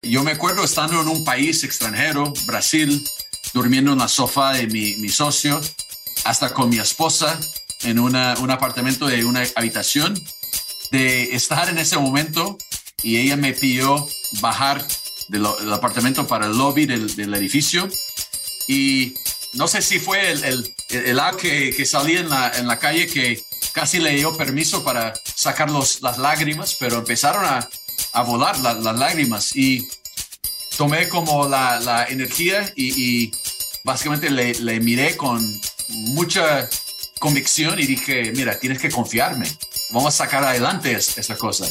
Yo me acuerdo estando en un país extranjero, Brasil, durmiendo en la sofá de mi socio, hasta con mi esposa en un apartamento de una habitación, de estar en ese momento y ella me pidió bajar del apartamento para el lobby del edificio y no sé si fue el que salía en la calle que casi le dio permiso para sacar las lágrimas, pero empezaron a volar las lágrimas y tomé como la energía y básicamente le miré con mucha convicción y dije, mira, tienes que confiarme. Vamos a sacar adelante esta cosa.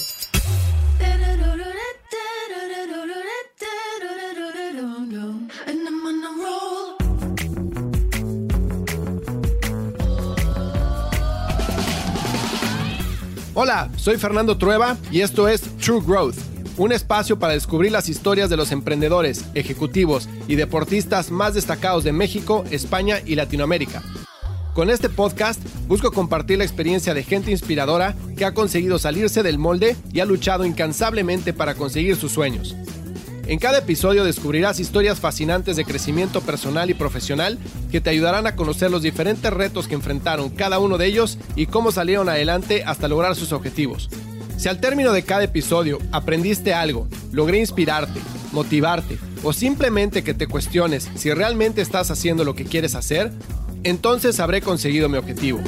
Hola, soy Fernando Trueba y esto es True Growth, un espacio para descubrir las historias de los emprendedores, ejecutivos y deportistas más destacados de México, España y Latinoamérica. Con este podcast busco compartir la experiencia de gente inspiradora que ha conseguido salirse del molde y ha luchado incansablemente para conseguir sus sueños. En cada episodio descubrirás historias fascinantes de crecimiento personal y profesional que te ayudarán a conocer los diferentes retos que enfrentaron cada uno de ellos y cómo salieron adelante hasta lograr sus objetivos. Si al término de cada episodio aprendiste algo, logré inspirarte, motivarte o simplemente que te cuestiones si realmente estás haciendo lo que quieres hacer, entonces habré conseguido mi objetivo.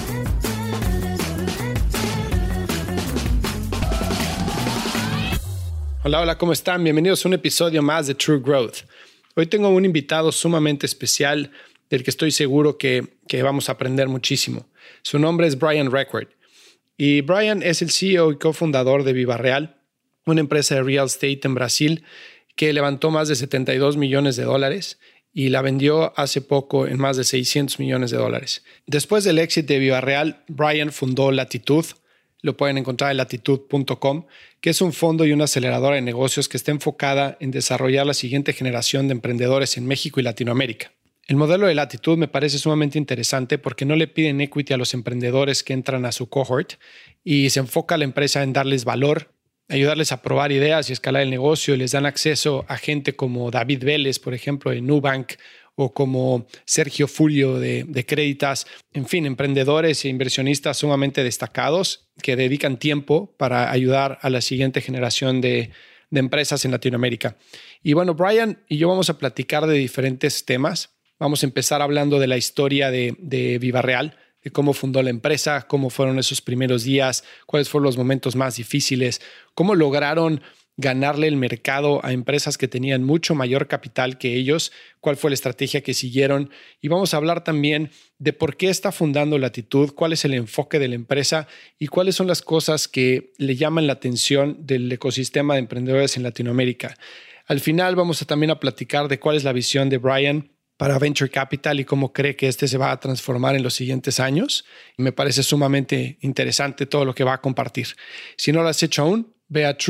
Hola, ¿cómo están? Bienvenidos a un episodio más de True Growth. Hoy tengo un invitado sumamente especial del que estoy seguro que vamos a aprender muchísimo. Su nombre es Brian Requardt. Y Brian es el CEO y cofundador de Viva Real, una empresa de real estate en Brasil que levantó más de $72 millones y la vendió hace poco en más de $600 millones. Después del éxito de Viva Real, Brian fundó Latitud. Lo pueden encontrar en latitud.com, que es un fondo y una aceleradora de negocios que está enfocada en desarrollar la siguiente generación de emprendedores en México y Latinoamérica. El modelo de Latitud me parece sumamente interesante porque no le piden equity a los emprendedores que entran a su cohort y se enfoca la empresa en darles valor, ayudarles a probar ideas y escalar el negocio, y les dan acceso a gente como David Vélez, por ejemplo, de Nubank, o como Sergio Fulio de Creditas, en fin, emprendedores e inversionistas sumamente destacados que dedican tiempo para ayudar a la siguiente generación de empresas en Latinoamérica. Y bueno, Brian y yo vamos a platicar de diferentes temas. Vamos a empezar hablando de la historia de Viva Real, de cómo fundó la empresa, cómo fueron esos primeros días, cuáles fueron los momentos más difíciles, cómo lograron ganarle el mercado a empresas que tenían mucho mayor capital que ellos, cuál fue la estrategia que siguieron. Y vamos a hablar también de por qué está fundando Latitud, cuál es el enfoque de la empresa y cuáles son las cosas que le llaman la atención del ecosistema de emprendedores en Latinoamérica. Al final vamos a también a platicar de cuál es la visión de Brian para Venture Capital y cómo cree que este se va a transformar en los siguientes años. Y me parece sumamente interesante todo lo que va a compartir. Si no lo has hecho aún, ve a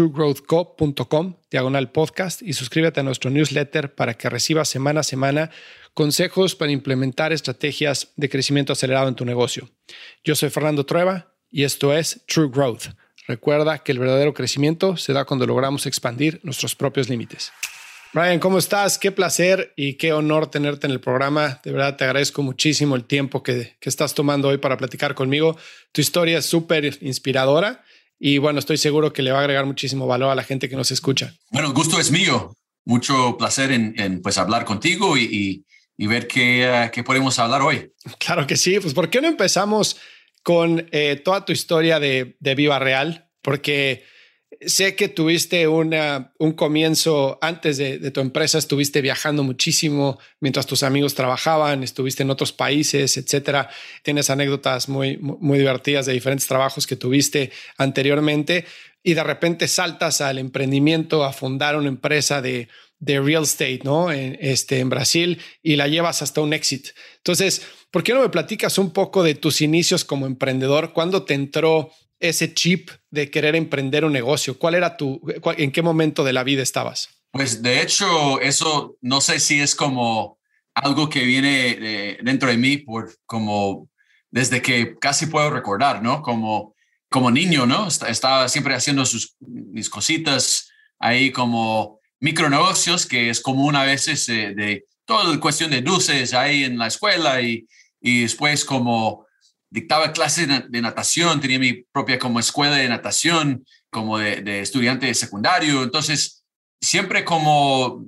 truegrowthco.com/podcast y suscríbete a nuestro newsletter para que recibas semana a semana consejos para implementar estrategias de crecimiento acelerado en tu negocio. Yo soy Fernando Trueba y esto es True Growth. Recuerda que el verdadero crecimiento se da cuando logramos expandir nuestros propios límites. Brian, ¿cómo estás? Qué placer y qué honor tenerte en el programa. De verdad te agradezco muchísimo el tiempo que estás tomando hoy para platicar conmigo. Tu historia es súper inspiradora. Y bueno, estoy seguro que le va a agregar muchísimo valor a la gente que nos escucha. Bueno, el gusto es mío. Mucho placer en pues hablar contigo y ver qué podemos hablar hoy. Claro que sí. Pues ¿por qué no empezamos con toda tu historia de Viva Real? Porque sé que tuviste un comienzo antes de tu empresa, estuviste viajando muchísimo mientras tus amigos trabajaban, estuviste en otros países, etcétera. Tienes anécdotas muy, muy divertidas de diferentes trabajos que tuviste anteriormente y de repente saltas al emprendimiento, a fundar una empresa de real estate, ¿no? En Brasil y la llevas hasta un éxito. Entonces, ¿por qué no me platicas un poco de tus inicios como emprendedor? ¿Cuándo te entró ese chip de querer emprender un negocio? ¿En qué momento de la vida estabas? Pues de hecho, eso no sé si es como algo que viene dentro de mí como desde que casi puedo recordar, ¿no? Como niño, ¿no? Estaba siempre haciendo mis cositas ahí como micronegocios, que es común a veces de toda la cuestión de dulces ahí en la escuela y después como dictaba clases de natación, tenía mi propia como escuela de natación, como de estudiante de secundario. Entonces, siempre como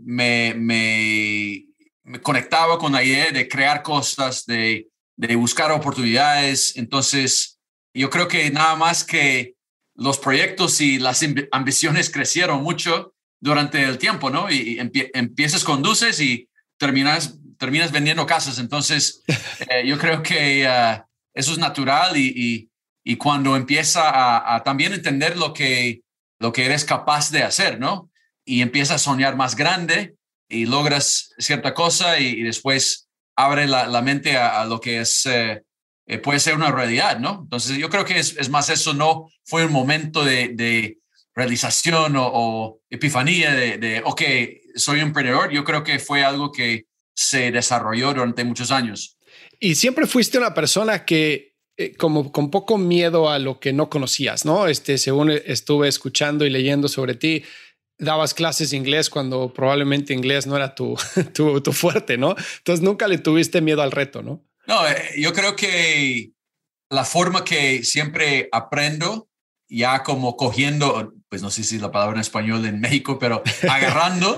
me conectaba con la idea de crear cosas, de buscar oportunidades. Entonces, yo creo que nada más que los proyectos y las ambiciones crecieron mucho durante el tiempo, ¿no? Y empiezas con dulces y terminas vendiendo casas. Entonces, yo creo que eso es natural y cuando empieza a también entender lo que eres capaz de hacer, ¿no? Y empiezas a soñar más grande y logras cierta cosa y después abre la mente a lo que es, puede ser una realidad, ¿no? Entonces yo creo que es más eso, no fue un momento de realización o epifanía ok, soy un emprendedor. Yo creo que fue algo que se desarrolló durante muchos años. Y siempre fuiste una persona que como con poco miedo a lo que no conocías, ¿no? Según estuve escuchando y leyendo sobre ti, dabas clases de inglés cuando probablemente inglés no era tu fuerte, ¿no? Entonces nunca le tuviste miedo al reto, ¿no? No, yo creo que la forma que siempre aprendo, ya como cogiendo, pues no sé si la palabra en español en México, pero agarrando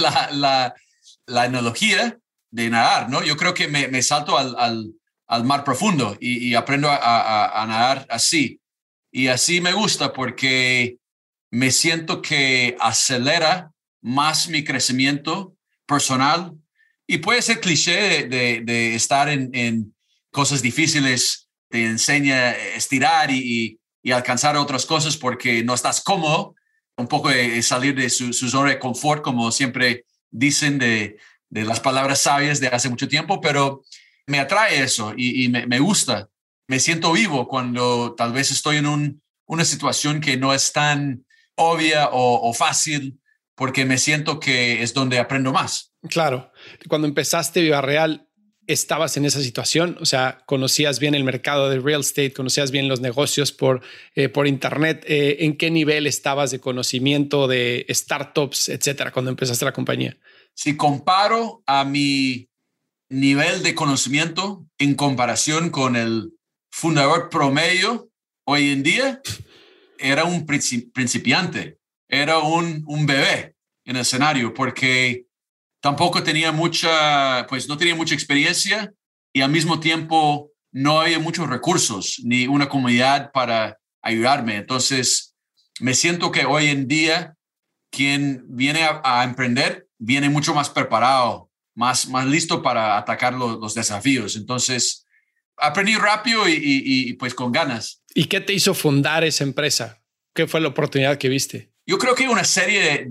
la analogía de nadar, ¿no? Yo creo que me salto al mar profundo y aprendo a nadar así. Y así me gusta porque me siento que acelera más mi crecimiento personal y puede ser cliché de estar en cosas difíciles, te enseña a estirar y alcanzar otras cosas porque no estás cómodo, un poco de salir de su zona de confort, como siempre dicen de las palabras sabias de hace mucho tiempo, pero me atrae eso y me gusta. Me siento vivo cuando tal vez estoy en una situación que no es tan obvia o fácil, porque me siento que es donde aprendo más. Claro. Cuando empezaste Viva Real, ¿estabas en esa situación? O sea, ¿conocías bien el mercado de real estate? ¿Conocías bien los negocios por internet? ¿En qué nivel estabas de conocimiento de startups, etcétera, cuando empezaste la compañía? Si comparo a mi nivel de conocimiento en comparación con el fundador promedio hoy en día, era un principiante, era un bebé en el escenario, porque tampoco tenía pues no tenía mucha experiencia y al mismo tiempo no había muchos recursos ni una comunidad para ayudarme. Entonces, me siento que hoy en día quien viene a emprender viene mucho más preparado, más listo para atacar los desafíos. Entonces, aprendí rápido y pues con ganas. ¿Y qué te hizo fundar esa empresa? ¿Qué fue la oportunidad que viste? Yo creo que una serie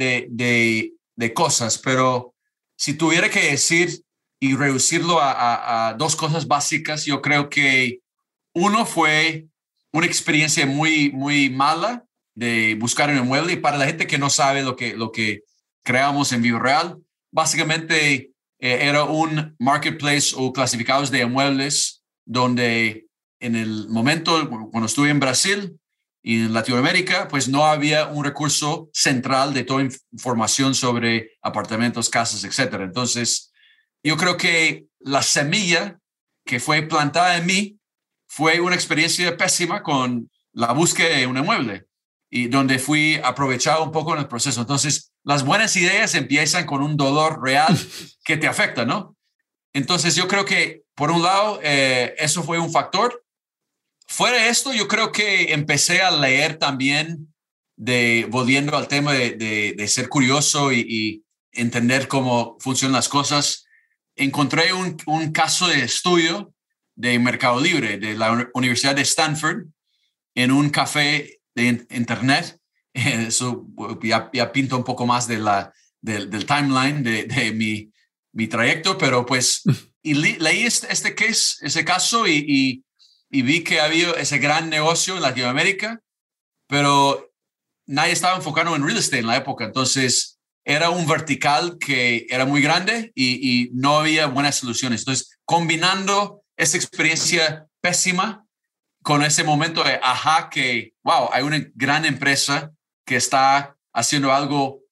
de cosas, pero si tuviera que decir y reducirlo a dos cosas básicas, yo creo que uno fue una experiencia muy mala de buscar un inmueble. Y para la gente que no sabe lo que creamos en Viva Real, básicamente era un marketplace o clasificados de inmuebles donde en el momento cuando estuve en Brasil y en Latinoamérica, pues no había un recurso central de toda información sobre apartamentos, casas, etcétera. Entonces, yo creo que la semilla que fue plantada en mí fue una experiencia pésima con la búsqueda de un inmueble y donde fui aprovechado un poco en el proceso. Entonces, las buenas ideas empiezan con un dolor real que te afecta, ¿no? Entonces, yo creo que, por un lado, eso fue un factor. Fuera de esto, yo creo que empecé a leer también, volviendo al tema de ser curioso y entender cómo funcionan las cosas. Encontré un caso de estudio de Mercado Libre de la Universidad de Stanford en un café de internet. Eso ya pinta un poco más del timeline de mi trayecto, pero pues leí ese caso y vi que había ese gran negocio en Latinoamérica, pero nadie estaba enfocado en real estate en la época. Entonces era un vertical que era muy grande y no había buenas soluciones. Entonces, combinando esa experiencia pésima con ese momento de ajá, que wow, hay una gran empresa que está haciendo algo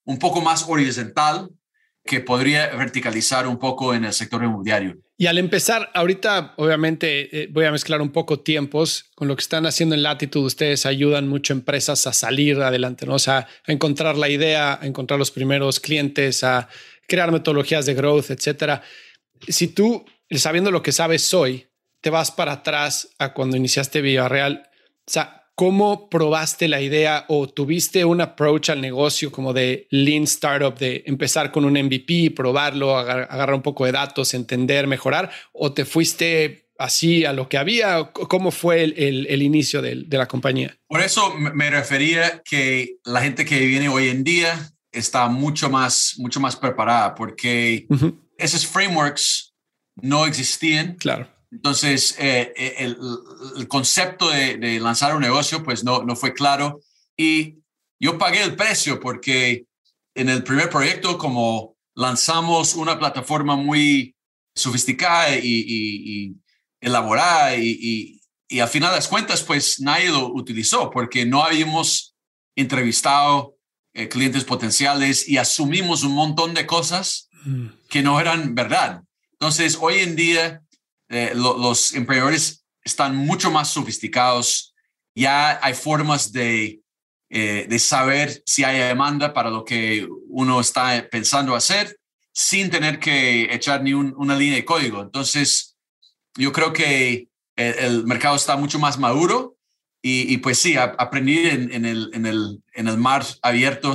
un poco más horizontal que podría verticalizar un poco en el sector inmobiliario. Y al empezar, ahorita obviamente voy a mezclar un poco tiempos con lo que están haciendo en Latitude. Ustedes ayudan mucho a empresas a salir adelante, ¿no? O sea, a encontrar la idea, a encontrar los primeros clientes, a crear metodologías de growth, etcétera. Si tú, sabiendo lo que sabes hoy, te vas para atrás a cuando iniciaste Villarreal, o sea, ¿cómo probaste la idea o tuviste un approach al negocio como de lean startup, de empezar con un MVP, probarlo, agarrar un poco de datos, entender, mejorar? ¿O te fuiste así a lo que había? ¿Cómo fue el inicio de la compañía? Por eso me refería que la gente que viene hoy en día está mucho más preparada, porque esos frameworks no existían. Claro. Entonces, el concepto de lanzar un negocio pues no fue claro, y yo pagué el precio porque en el primer proyecto, como lanzamos una plataforma muy sofisticada y elaborada y al final de las cuentas pues nadie lo utilizó porque no habíamos entrevistado clientes potenciales y asumimos un montón de cosas que no eran verdad. Entonces, hoy en día los emprendedores están mucho más sofisticados. Ya hay formas de saber si hay demanda para lo que uno está pensando hacer sin tener que echar ni una línea de código. Entonces, yo creo que el mercado está mucho más maduro y pues sí, aprendí en el mar abierto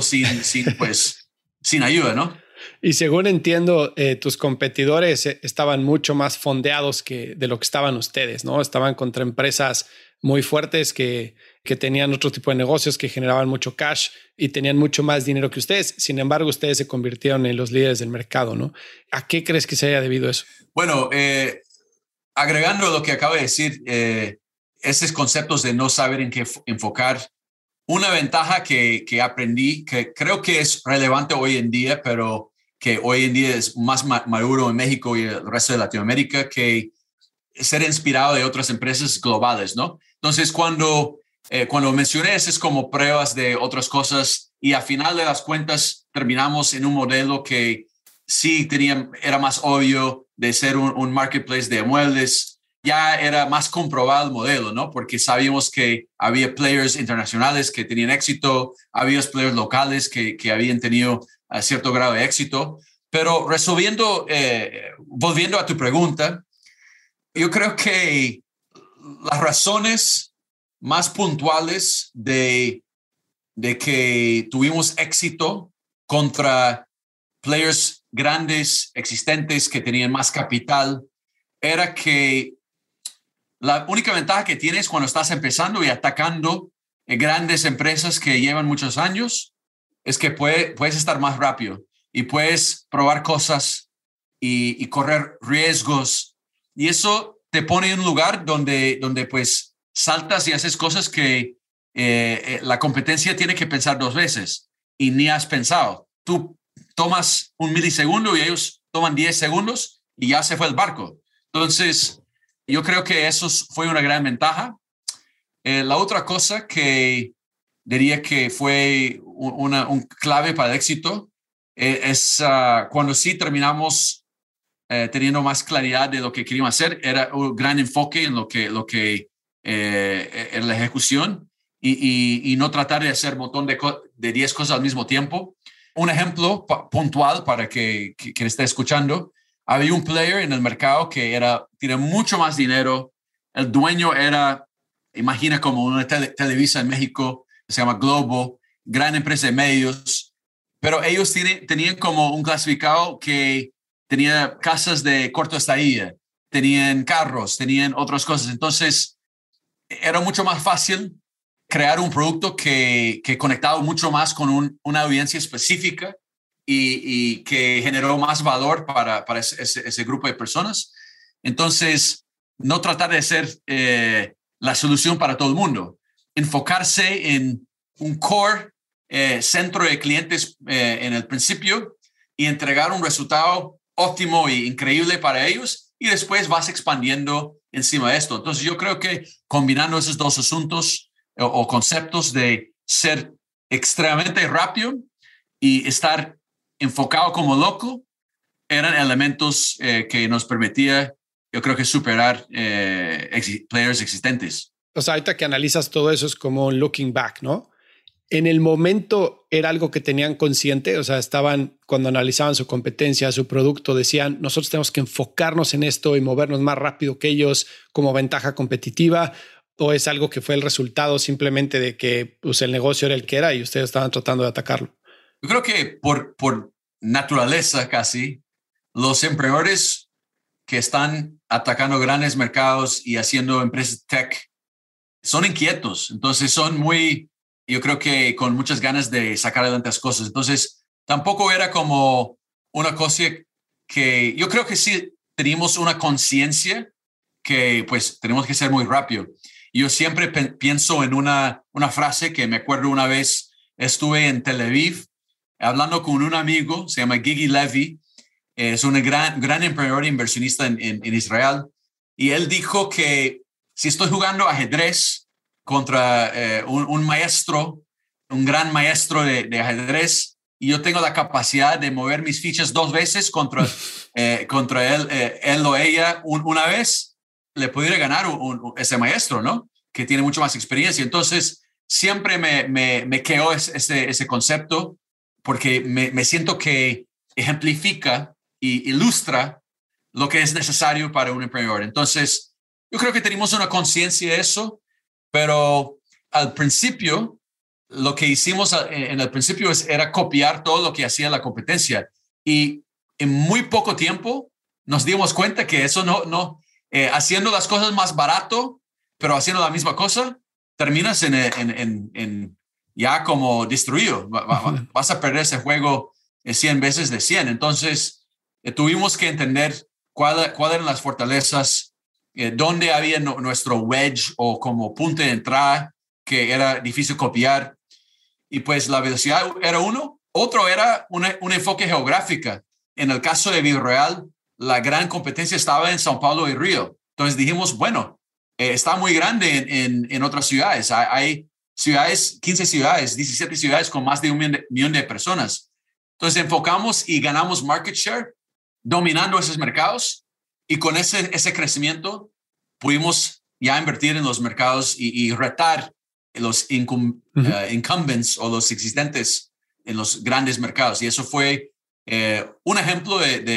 sin ayuda, ¿no? Y según entiendo, tus competidores estaban mucho más fondeados de lo que estaban ustedes, ¿no? Estaban contra empresas muy fuertes que tenían otro tipo de negocios, que generaban mucho cash y tenían mucho más dinero que ustedes. Sin embargo, ustedes se convirtieron en los líderes del mercado, ¿no? ¿A qué crees que se haya debido eso? Bueno, agregando lo que acabo de decir, esos conceptos de no saber en qué enfocar, una ventaja que aprendí, que creo que es relevante hoy en día, pero que hoy en día es más maduro en México y el resto de Latinoamérica, que ser inspirado de otras empresas globales, ¿no? Entonces, cuando mencioné eso, es como pruebas de otras cosas y al final de las cuentas terminamos en un modelo que sí era más obvio de ser un marketplace de muebles. Ya era más comprobado el modelo, ¿no? Porque sabíamos que había players internacionales que tenían éxito, había players locales que habían tenido cierto grado de éxito. Pero volviendo a tu pregunta, yo creo que las razones más puntuales de que tuvimos éxito contra players grandes, existentes, que tenían más capital, era que la única ventaja que tienes cuando estás empezando y atacando grandes empresas que llevan muchos años es que puedes estar más rápido y puedes probar cosas y correr riesgos. Y eso te pone en un lugar donde pues saltas y haces cosas que la competencia tiene que pensar dos veces y ni has pensado. Tú tomas un milisegundo y ellos toman 10 segundos y ya se fue el barco. Entonces, yo creo que eso fue una gran ventaja. La otra cosa que diría que fue un clave para el éxito es cuando sí terminamos teniendo más claridad de lo que queríamos hacer. Era un gran enfoque en lo que en la ejecución y no tratar de hacer un montón de 10 cosas al mismo tiempo. Un ejemplo puntual para que esté escuchando. Había un player en el mercado que tiene mucho más dinero. El dueño imagina como una Televisa en México, se llama Globo, gran empresa de medios, pero ellos tenían como un clasificado que tenía casas de corta estadía, tenían carros, tenían otras cosas. Entonces, era mucho más fácil crear un producto que conectaba mucho más con una audiencia específica y que generó más valor para ese grupo de personas. Entonces, no tratar de ser la solución para todo el mundo. Enfocarse en un core centro de clientes en el principio y entregar un resultado óptimo e increíble para ellos y después vas expandiendo encima de esto. Entonces, yo creo que combinando esos dos asuntos o conceptos de ser extremadamente rápido y estar enfocado como loco eran elementos que nos permitía, yo creo que superar players existentes. O sea, ahorita que analizas todo eso es como un looking back, ¿no? En el momento era algo que tenían consciente, o sea, estaban cuando analizaban su competencia, su producto, decían, nosotros tenemos que enfocarnos en esto y movernos más rápido que ellos como ventaja competitiva, o es algo que fue el resultado simplemente de que pues, el negocio era el que era y ustedes estaban tratando de atacarlo. Yo creo que por naturaleza casi, los emprendedores que están atacando grandes mercados y haciendo empresas tech son inquietos, entonces son muy, yo creo que con muchas ganas de sacar adelante las cosas. Entonces, tampoco era como una cosa que yo creo que sí teníamos una conciencia que pues tenemos que ser muy rápido. Yo siempre pienso en una frase que me acuerdo una vez, estuve en Tel Aviv hablando con un amigo, se llama Gigi Levy, es un gran emprendedor e inversionista en Israel, y él dijo que si estoy jugando ajedrez contra un maestro, un gran maestro de ajedrez, y yo tengo la capacidad de mover mis fichas 2 veces contra él o ella una vez, le pudiera ganar ese maestro, ¿no? Que tiene mucho más experiencia. Entonces, siempre me quedó ese concepto porque me siento que ejemplifica y ilustra lo que es necesario para un emprendedor. Entonces, yo creo que tenemos una conciencia de eso, pero al principio, lo que hicimos en el principio era copiar todo lo que hacía la competencia. Y en muy poco tiempo nos dimos cuenta que eso no haciendo las cosas más barato, pero haciendo la misma cosa, terminas en ya como destruido. Vas a perder ese juego 100 veces de 100. Entonces, tuvimos que entender cuáles eran las fortalezas, dónde había nuestro wedge o como punto de entrada que era difícil copiar. Y pues la velocidad era uno. Otro era un enfoque geográfico. En el caso de Villarreal, la gran competencia estaba en São Paulo y Río. Entonces dijimos, bueno, está muy grande en otras ciudades. Hay ciudades, 15 ciudades, 17 ciudades con más de 1 millón de personas. Entonces enfocamos y ganamos market share dominando esos mercados, y con ese crecimiento pudimos ya invertir en los mercados y retar los incumbents o los existentes en los grandes mercados. Y eso fue un ejemplo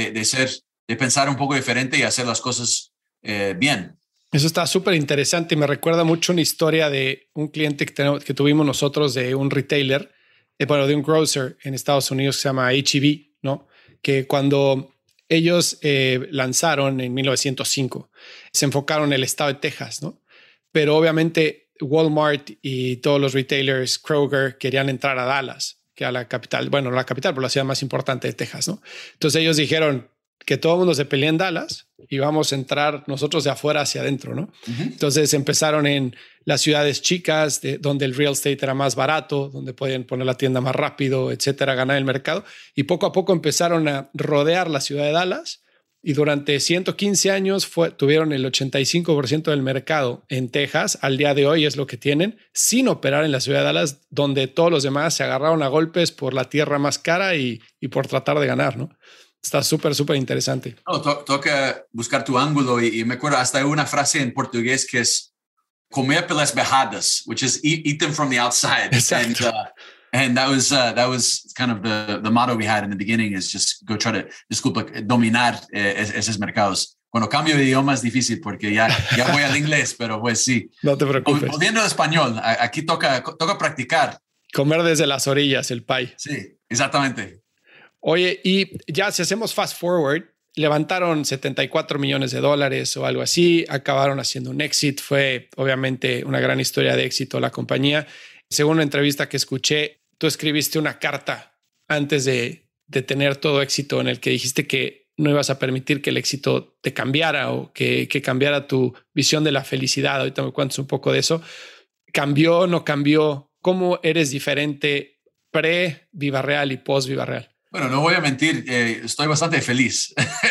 de pensar un poco diferente y hacer las cosas bien. Eso está súper interesante y me recuerda mucho una historia de un cliente que tuvimos nosotros de un retailer, de un grocer en Estados Unidos que se llama H-E-B, ¿no? Que cuando ellos lanzaron en 1905, se enfocaron en el estado de Texas, ¿no? Pero obviamente Walmart y todos los retailers, Kroger, querían entrar a Dallas, que a la capital, bueno, la capital, pero la ciudad más importante de Texas, ¿no? Entonces ellos dijeron que todo el mundo se pelea en Dallas y vamos a entrar nosotros de afuera hacia adentro, ¿no? Uh-huh. Entonces empezaron en las ciudades chicas, donde el real estate era más barato, donde podían poner la tienda más rápido, etcétera, ganar el mercado. Y poco a poco empezaron a rodear la ciudad de Dallas y durante 115 años tuvieron el 85% del mercado en Texas. Al día de hoy es lo que tienen, sin operar en la ciudad de Dallas, donde todos los demás se agarraron a golpes por la tierra más cara y por tratar de ganar, ¿no? Está súper interesante. No, toca buscar tu ángulo y me acuerdo hasta una frase en portugués que es comer pelas bejadas, which is eat them from the outside. Exacto. And that was kind of the motto we had in the beginning, is just go try to, dominar esos mercados. Cuando cambio de idioma es difícil porque ya voy al inglés, pero pues sí. No te preocupes. Volviendo al español, aquí toca practicar. Comer desde las orillas el pie. Sí, exactamente. Oye, y ya si hacemos fast forward, levantaron $74 millones o algo así, acabaron haciendo un exit, fue obviamente una gran historia de éxito la compañía. Según una entrevista que escuché, tú escribiste una carta antes de tener todo éxito en el que dijiste que no ibas a permitir que el éxito te cambiara o que cambiara tu visión de la felicidad. Ahorita me cuentas un poco de eso. ¿Cambió, no cambió? ¿Cómo eres diferente pre-Vivarreal y post-Vivarreal? Bueno, no voy a mentir, estoy bastante feliz.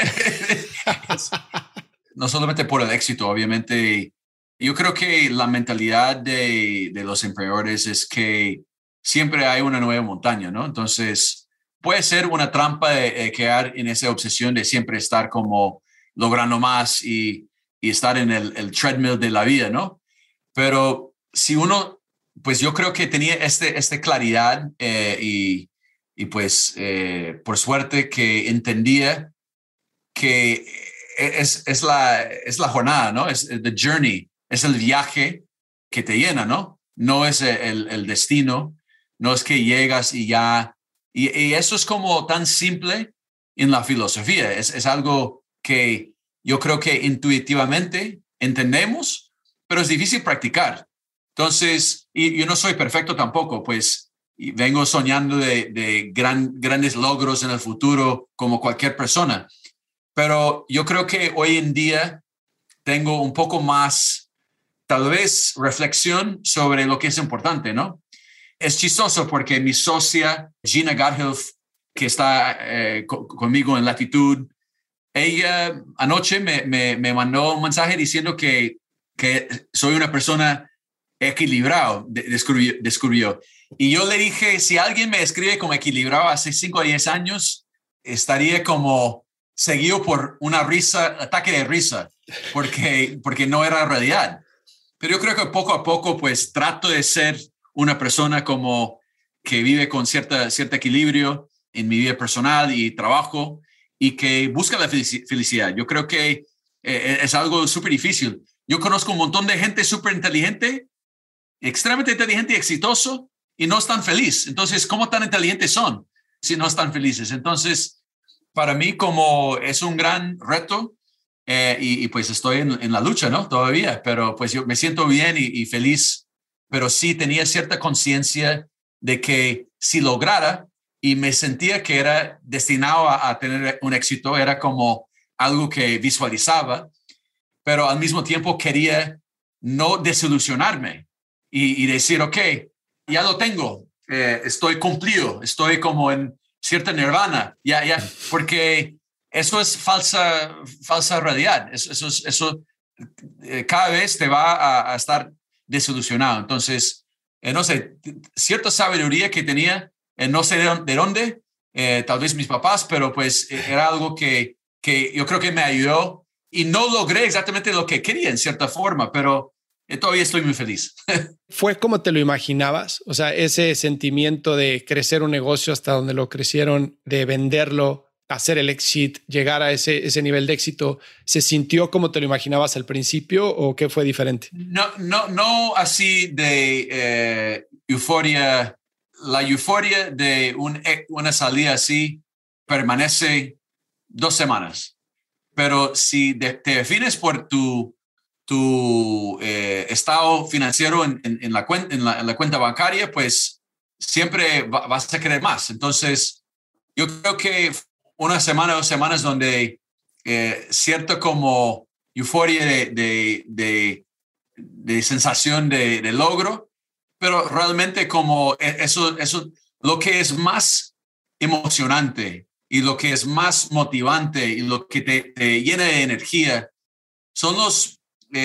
No solamente por el éxito, obviamente. Yo creo que la mentalidad de los emprendedores es que siempre hay una nueva montaña, ¿no? Entonces, puede ser una trampa de quedar en esa obsesión de siempre estar como logrando más y estar en el treadmill de la vida, ¿no? Pero si uno, pues yo creo que tenía esta claridad y pues por suerte que entendía que es la jornada, ¿no? Es the journey, es el viaje que te llena, ¿no? No es el destino, no es que llegas y ya. Y eso es como tan simple en la filosofía. Es algo que yo creo que intuitivamente entendemos, pero es difícil practicar. Entonces, y yo no soy perfecto tampoco, pues y vengo soñando de grandes logros en el futuro como cualquier persona. Pero yo creo que hoy en día tengo un poco más, tal vez, reflexión sobre lo que es importante, ¿no? Es chistoso porque mi socia, Gina Gadhilf, que está conmigo en Latitud, ella anoche me mandó un mensaje diciendo que soy una persona equilibrado, descubrió. Y yo le dije, si alguien me escribe como equilibrado hace 5 o 10 años, estaría como seguido por una risa, ataque de risa, porque no era realidad. Pero yo creo que poco a poco, pues trato de ser una persona como que vive con cierto equilibrio en mi vida personal y trabajo y que busca la felicidad. Yo creo que es algo súper difícil. Yo conozco un montón de gente súper inteligente, extremadamente inteligente y exitoso y no están felices. Entonces, ¿cómo tan inteligentes son si no están felices? Entonces, para mí como es un gran reto y pues estoy en la lucha, ¿no? Todavía, pero pues yo me siento bien y feliz, pero sí tenía cierta conciencia de que si lograra y me sentía que era destinado a tener un éxito, era como algo que visualizaba, pero al mismo tiempo quería no desilusionarme y decir, ok, ya lo tengo, estoy cumplido, estoy como en cierta nirvana, ya, porque eso es falsa realidad, eso cada vez te va a estar desilusionado. Entonces, no sé, cierta sabiduría que tenía, no sé de dónde, tal vez mis papás, pero pues era algo que yo creo que me ayudó y no logré exactamente lo que quería en cierta forma, pero todavía estoy muy feliz. ¿Fue como te lo imaginabas? O sea, ese sentimiento de crecer un negocio hasta donde lo crecieron, de venderlo, hacer el exit, llegar a ese nivel de éxito, ¿se sintió como te lo imaginabas al principio o qué fue diferente? No así de euforia. La euforia de una salida así permanece 2 semanas. Pero si te defines por tu estado financiero en la cuenta bancaria, pues siempre vas a querer más. Entonces, yo creo que 1 semana, 2 semanas donde cierto como euforia de sensación de logro, pero realmente como eso, lo que es más emocionante y lo que es más motivante y lo que te llena de energía son los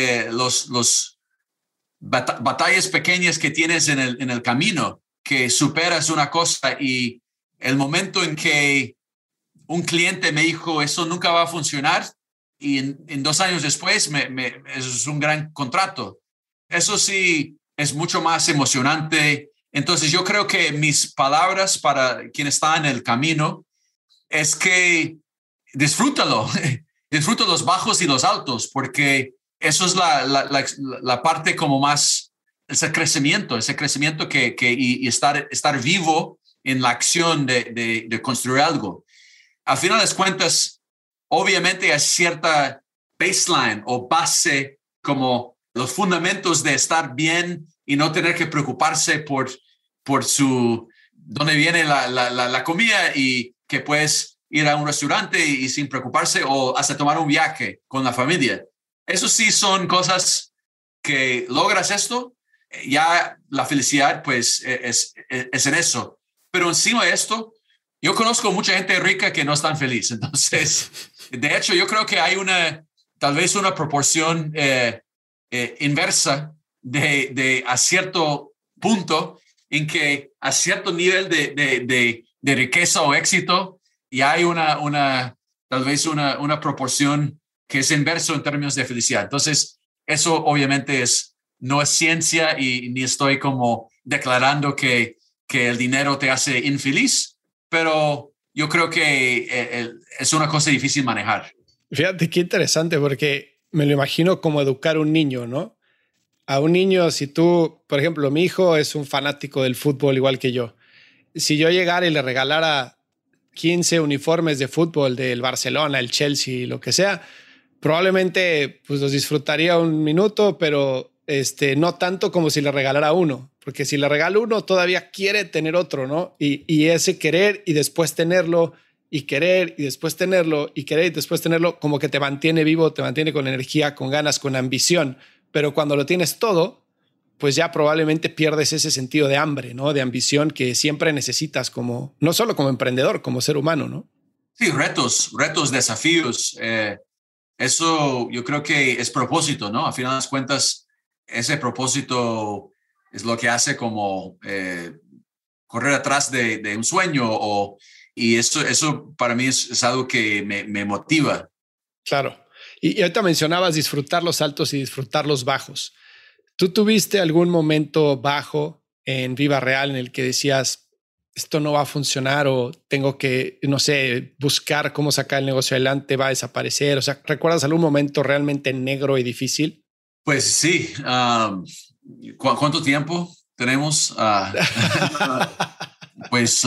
batallas pequeñas que tienes en el camino, que superas una cosa y el momento en que un cliente me dijo, eso nunca va a funcionar y en 2 años después eso es un gran contrato. Eso sí es mucho más emocionante. Entonces yo creo que mis palabras para quien está en el camino es que disfrútalo, disfruta los bajos y los altos, porque eso es la parte como más, ese crecimiento y estar vivo en la acción de construir algo. Al final de cuentas, obviamente hay cierta baseline o base como los fundamentos de estar bien y no tener que preocuparse por dónde viene la comida y que puedes ir a un restaurante y sin preocuparse o hasta tomar un viaje con la familia. Eso sí son cosas que logras esto, ya la felicidad pues es en eso. Pero encima de esto, yo conozco mucha gente rica que no están feliz. Entonces, de hecho, yo creo que hay tal vez una proporción inversa de a cierto punto en que a cierto nivel de de riqueza o éxito, y hay tal vez una proporción que es inverso en términos de felicidad. Entonces, eso obviamente no es ciencia y ni estoy como declarando que el dinero te hace infeliz, pero yo creo que es una cosa difícil manejar. Fíjate qué interesante, porque me lo imagino como educar a un niño, ¿no? A un niño, si tú, por ejemplo, mi hijo es un fanático del fútbol igual que yo. Si yo llegara y le regalara 15 uniformes de fútbol del Barcelona, el Chelsea, lo que sea, probablemente pues los disfrutaría un minuto, pero no tanto como si le regalara uno, porque si le regalo uno todavía quiere tener otro, ¿no? Y ese querer y después tenerlo y querer y después tenerlo y querer y después tenerlo como que te mantiene vivo, te mantiene con energía, con ganas, con ambición, pero cuando lo tienes todo, pues ya probablemente pierdes ese sentido de hambre, ¿no? De ambición que siempre necesitas como, no solo como emprendedor, como ser humano, ¿no? Sí, retos, desafíos. Eso yo creo que es propósito, ¿no? A final de las cuentas, ese propósito es lo que hace como correr atrás de un sueño y eso para mí es algo que me motiva. Claro. Y ahorita mencionabas disfrutar los altos y disfrutar los bajos. ¿Tú tuviste algún momento bajo en Viva Real en el que decías, esto no va a funcionar o tengo que, no sé, buscar cómo sacar el negocio adelante, va a desaparecer? O sea, ¿recuerdas algún momento realmente negro y difícil? Pues sí. ¿Cuánto tiempo tenemos? Pues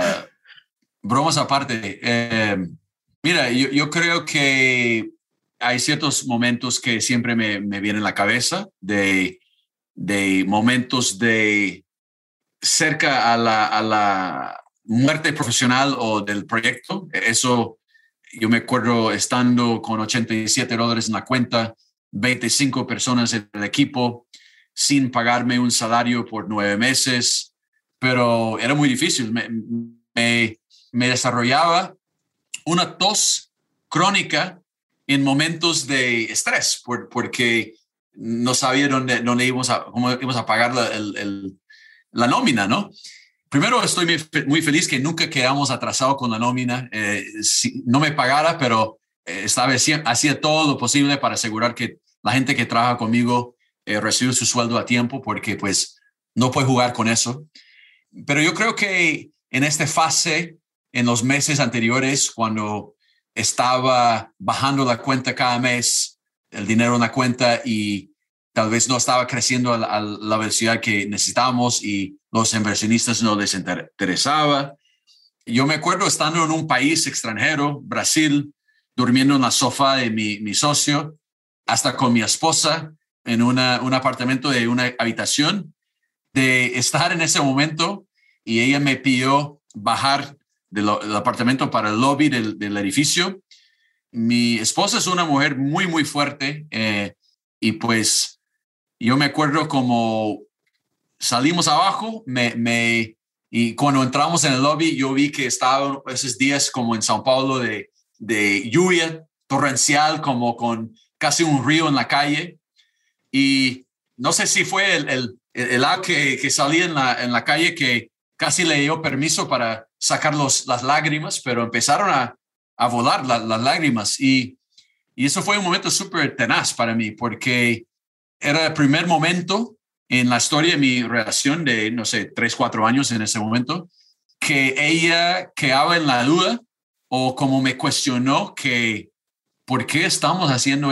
bromas aparte. Mira, yo creo que hay ciertos momentos que siempre me vienen a la cabeza de momentos de cerca a la muerte profesional o del proyecto. Eso yo me acuerdo estando con $87 en la cuenta, 25 personas en el equipo, sin pagarme un salario por 9 meses, pero era muy difícil. Me desarrollaba una tos crónica en momentos de estrés, porque no sabía cómo íbamos a pagar la nómina, ¿no? Primero, estoy muy feliz que nunca quedamos atrasados con la nómina. Si no me pagara, pero esta vez hacía todo lo posible para asegurar que la gente que trabaja conmigo recibe su sueldo a tiempo, porque pues no puede jugar con eso. Pero yo creo que en esta fase, en los meses anteriores, cuando estaba bajando la cuenta cada mes, el dinero en la cuenta y tal vez no estaba creciendo a la velocidad que necesitábamos y los inversionistas no les interesaba. Yo me acuerdo estando en un país extranjero, Brasil, durmiendo en la sofá de mi socio, hasta con mi esposa en un apartamento de una habitación, de estar en ese momento y ella me pidió bajar del apartamento para el lobby del edificio. Mi esposa es una mujer muy, muy fuerte y pues yo me acuerdo como salimos abajo y cuando entramos en el lobby yo vi que estaba esos días como en São Paulo de lluvia torrencial, como con casi un río en la calle, y no sé si fue el agua que salía en la calle que casi le dio permiso para sacar las lágrimas, pero empezaron a volar las lágrimas y eso fue un momento súper tenaz para mí, porque era el primer momento en la historia de mi relación de, no sé, 3-4 años en ese momento, que ella quedaba en la duda o como me cuestionó que ¿por qué estamos haciendo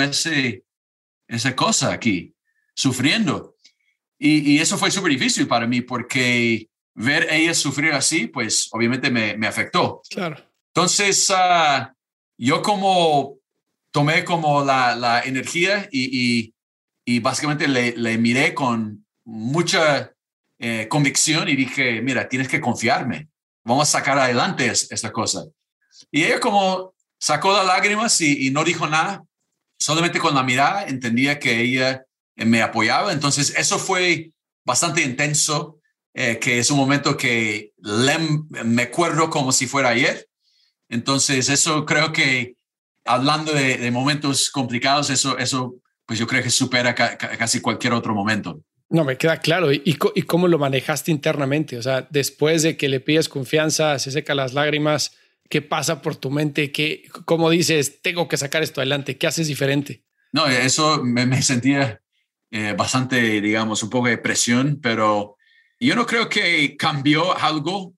esa cosa aquí, sufriendo? Y eso fue súper difícil para mí, porque ver a ella sufrir así, pues obviamente me afectó. Claro. Entonces, yo como tomé como la energía y básicamente le miré con mucha convicción y dije, mira, tienes que confiarme. Vamos a sacar adelante esta cosa. Y ella como sacó las lágrimas y no dijo nada. Solamente con la mirada entendía que ella me apoyaba. Entonces, eso fue bastante intenso, que es un momento que me acuerdo como si fuera ayer. Entonces, eso creo que, hablando de momentos complicados, eso pues yo creo que supera casi cualquier otro momento. No, me queda claro. ¿Y cómo lo manejaste internamente? O sea, después de que le pides confianza, se seca las lágrimas, ¿qué pasa por tu mente? ¿Cómo dices, tengo que sacar esto adelante? ¿Qué haces diferente? No, eso me sentía bastante, digamos, un poco de presión, pero yo no creo que cambió algo.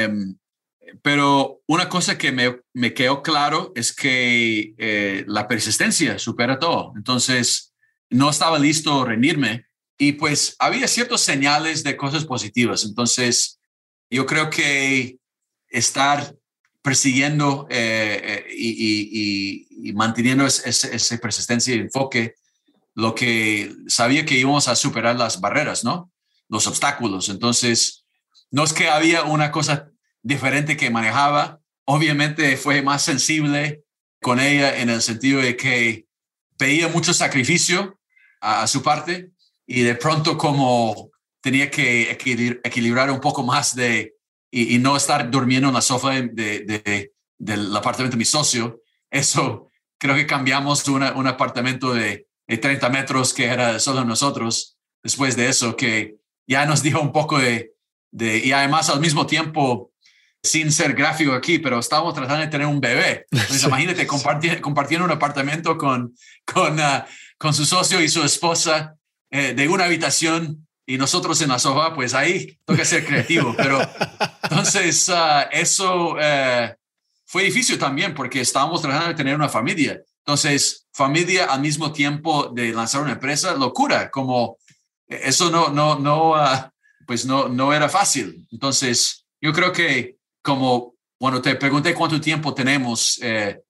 Pero una cosa que me quedó claro es que la persistencia supera todo. Entonces, no estaba listo a rendirme y pues había ciertos señales de cosas positivas. Entonces, yo creo que estar persiguiendo y manteniendo esa persistencia y enfoque, lo que sabía que íbamos a superar las barreras, ¿no? Los obstáculos. Entonces, no es que había una cosa diferente que manejaba. Obviamente fue más sensible con ella en el sentido de que pedía mucho sacrificio a su parte y de pronto como tenía que equilibrar un poco más y no estar durmiendo en la sofá del apartamento de mi socio. Eso creo que cambiamos un apartamento de 30 metros que era solo nosotros después de eso, que ya nos dio un poco y además al mismo tiempo, sin ser gráfico aquí, pero estábamos tratando de tener un bebé. Entonces, imagínate compartiendo un apartamento con su socio y su esposa de una habitación y nosotros en la sofá, pues ahí toca ser creativo. Pero entonces eso fue difícil también porque estábamos tratando de tener una familia. Entonces, familia al mismo tiempo de lanzar una empresa, locura, como eso pues no era fácil. Entonces, yo creo que como cuando te pregunté cuánto tiempo tenemos,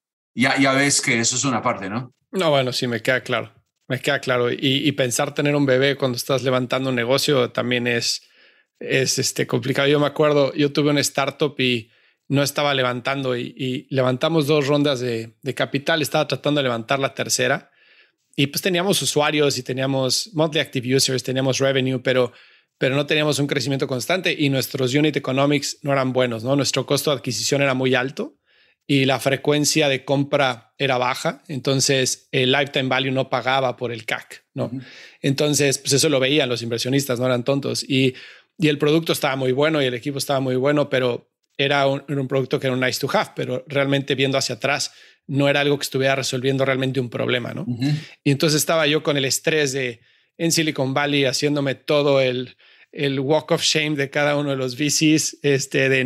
ya ves que eso es una parte, ¿no? No, bueno, sí, me queda claro. Me queda claro. Y pensar tener un bebé cuando estás levantando un negocio también es complicado. Yo me acuerdo, yo tuve una startup y no estaba levantando y levantamos 2 rondas de capital. Estaba tratando de levantar la tercera y pues teníamos usuarios y teníamos monthly active users, teníamos revenue, pero no teníamos un crecimiento constante y nuestros unit economics no eran buenos, ¿no? Nuestro costo de adquisición era muy alto y la frecuencia de compra era baja. Entonces, el lifetime value no pagaba por el CAC, ¿no? Uh-huh. Entonces, pues eso lo veían los inversionistas, no eran tontos. Y el producto estaba muy bueno y el equipo estaba muy bueno, pero era un producto que era un nice to have, pero realmente viendo hacia atrás no era algo que estuviera resolviendo realmente un problema, ¿no? Uh-huh. Y entonces estaba yo con el estrés en Silicon Valley haciéndome todo el walk of shame de cada uno de los VCs, de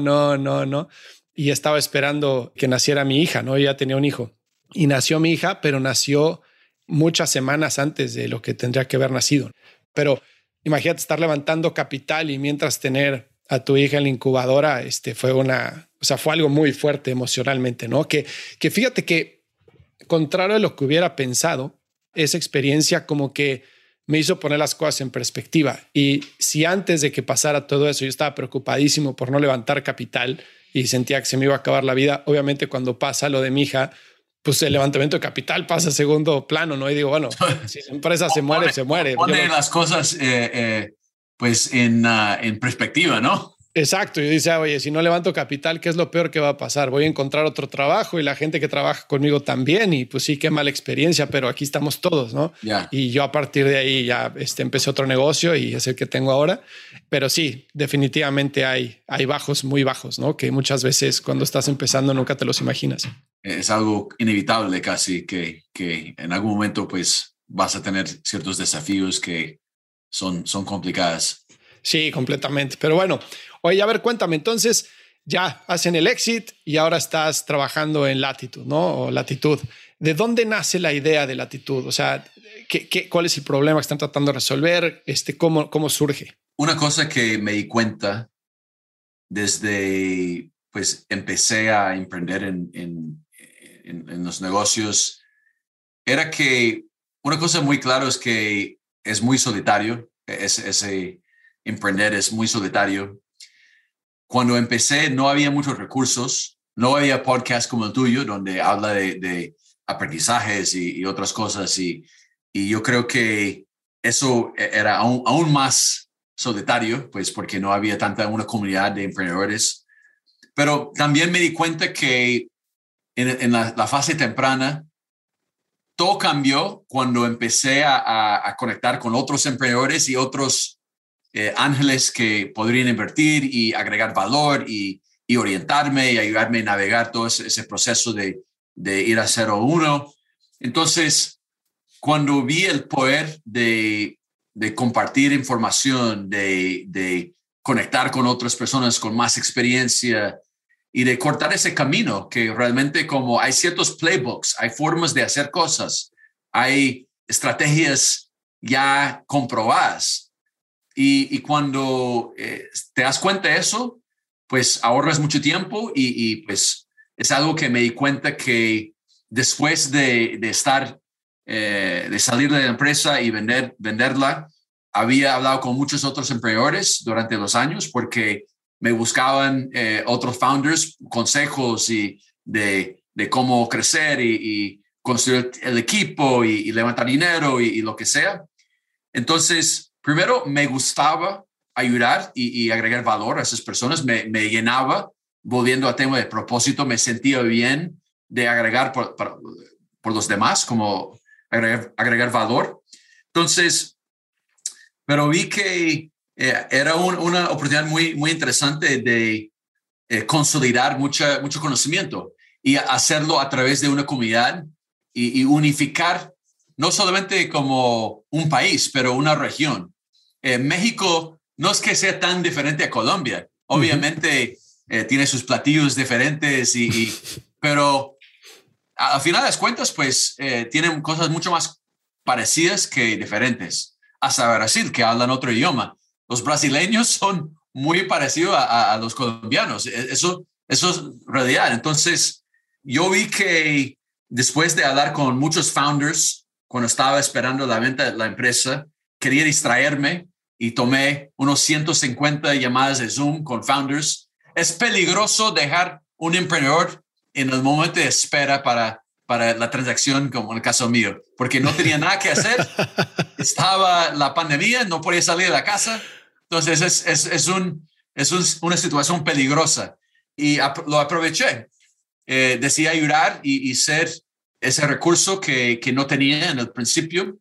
no. Y estaba esperando que naciera mi hija, ¿no? Yo ya tenía un hijo. Y nació mi hija, pero nació muchas semanas antes de lo que tendría que haber nacido. Pero imagínate estar levantando capital y mientras tener a tu hija en la incubadora, fue algo muy fuerte emocionalmente, ¿no? Que fíjate que, contrario a lo que hubiera pensado, esa experiencia como que me hizo poner las cosas en perspectiva. Y si antes de que pasara todo eso yo estaba preocupadísimo por no levantar capital y sentía que se me iba a acabar la vida, obviamente cuando pasa lo de mi hija, pues el levantamiento de capital pasa a segundo plano, ¿no? Y digo, bueno, si la empresa se muere, se muere. Pone las cosas pues en perspectiva, ¿no? Exacto. Yo decía, oye, si no levanto capital, ¿qué es lo peor que va a pasar? Voy a encontrar otro trabajo y la gente que trabaja conmigo también. Y pues sí, qué mala experiencia, pero aquí estamos todos, ¿no? Yeah. Y yo a partir de ahí ya empecé otro negocio y es el que tengo ahora. Pero sí, definitivamente hay bajos muy bajos, ¿no? Que muchas veces cuando estás empezando nunca te los imaginas. Es algo inevitable casi que en algún momento pues vas a tener ciertos desafíos que son complicadas. Sí, completamente. Pero bueno, oye, a ver, cuéntame, entonces ya hacen el exit y ahora estás trabajando en Latitude, ¿no? O Latitud. ¿De dónde nace la idea de Latitud? O sea, ¿cuál es el problema que están tratando de resolver? ¿Cómo surge? Una cosa que me di cuenta desde, pues, empecé a emprender en los negocios, era que una cosa muy clara es que es muy solitario, ese emprender es muy solitario. Cuando empecé no había muchos recursos, no había podcast como el tuyo donde habla de aprendizajes y otras cosas y yo creo que eso era aún más solitario, pues porque no había una comunidad de emprendedores. Pero también me di cuenta que en la fase temprana todo cambió cuando empecé a conectar con otros emprendedores y otros ángeles que podrían invertir y agregar valor y orientarme y ayudarme a navegar todo ese proceso de ir a 0-1. Entonces, cuando vi el poder de compartir información, de conectar con otras personas con más experiencia y de cortar ese camino, que realmente como hay ciertos playbooks, hay formas de hacer cosas, hay estrategias ya comprobadas. Y cuando te das cuenta de eso, pues ahorras mucho tiempo y pues es algo que me di cuenta que después de estar, de salir de la empresa y venderla, había hablado con muchos otros emprendedores durante los años porque me buscaban otros founders, consejos y de cómo crecer y construir el equipo y levantar dinero y lo que sea. Entonces, primero me gustaba ayudar y agregar valor a esas personas. Me llenaba, volviendo al tema de propósito, me sentía bien de agregar por los demás, como agregar valor. Entonces, pero vi que era una oportunidad muy, muy interesante de consolidar mucho conocimiento y hacerlo a través de una comunidad y unificar no solamente como un país, pero una región. México no es que sea tan diferente a Colombia. Obviamente tiene sus platillos diferentes, pero al final de las cuentas, pues tienen cosas mucho más parecidas que diferentes. Hasta Brasil, que hablan otro idioma. Los brasileños son muy parecidos a los colombianos. Eso es realidad. Entonces, yo vi que después de hablar con muchos founders, cuando estaba esperando la venta de la empresa, quería distraerme y tomé unos 150 llamadas de Zoom con founders. Es peligroso dejar un emprendedor en el momento de espera para la transacción, como en el caso mío, porque no tenía nada que hacer. Estaba la pandemia, no podía salir de la casa. Entonces es una situación peligrosa y lo aproveché. Decidí ayudar y ser ese recurso que no tenía en el principio.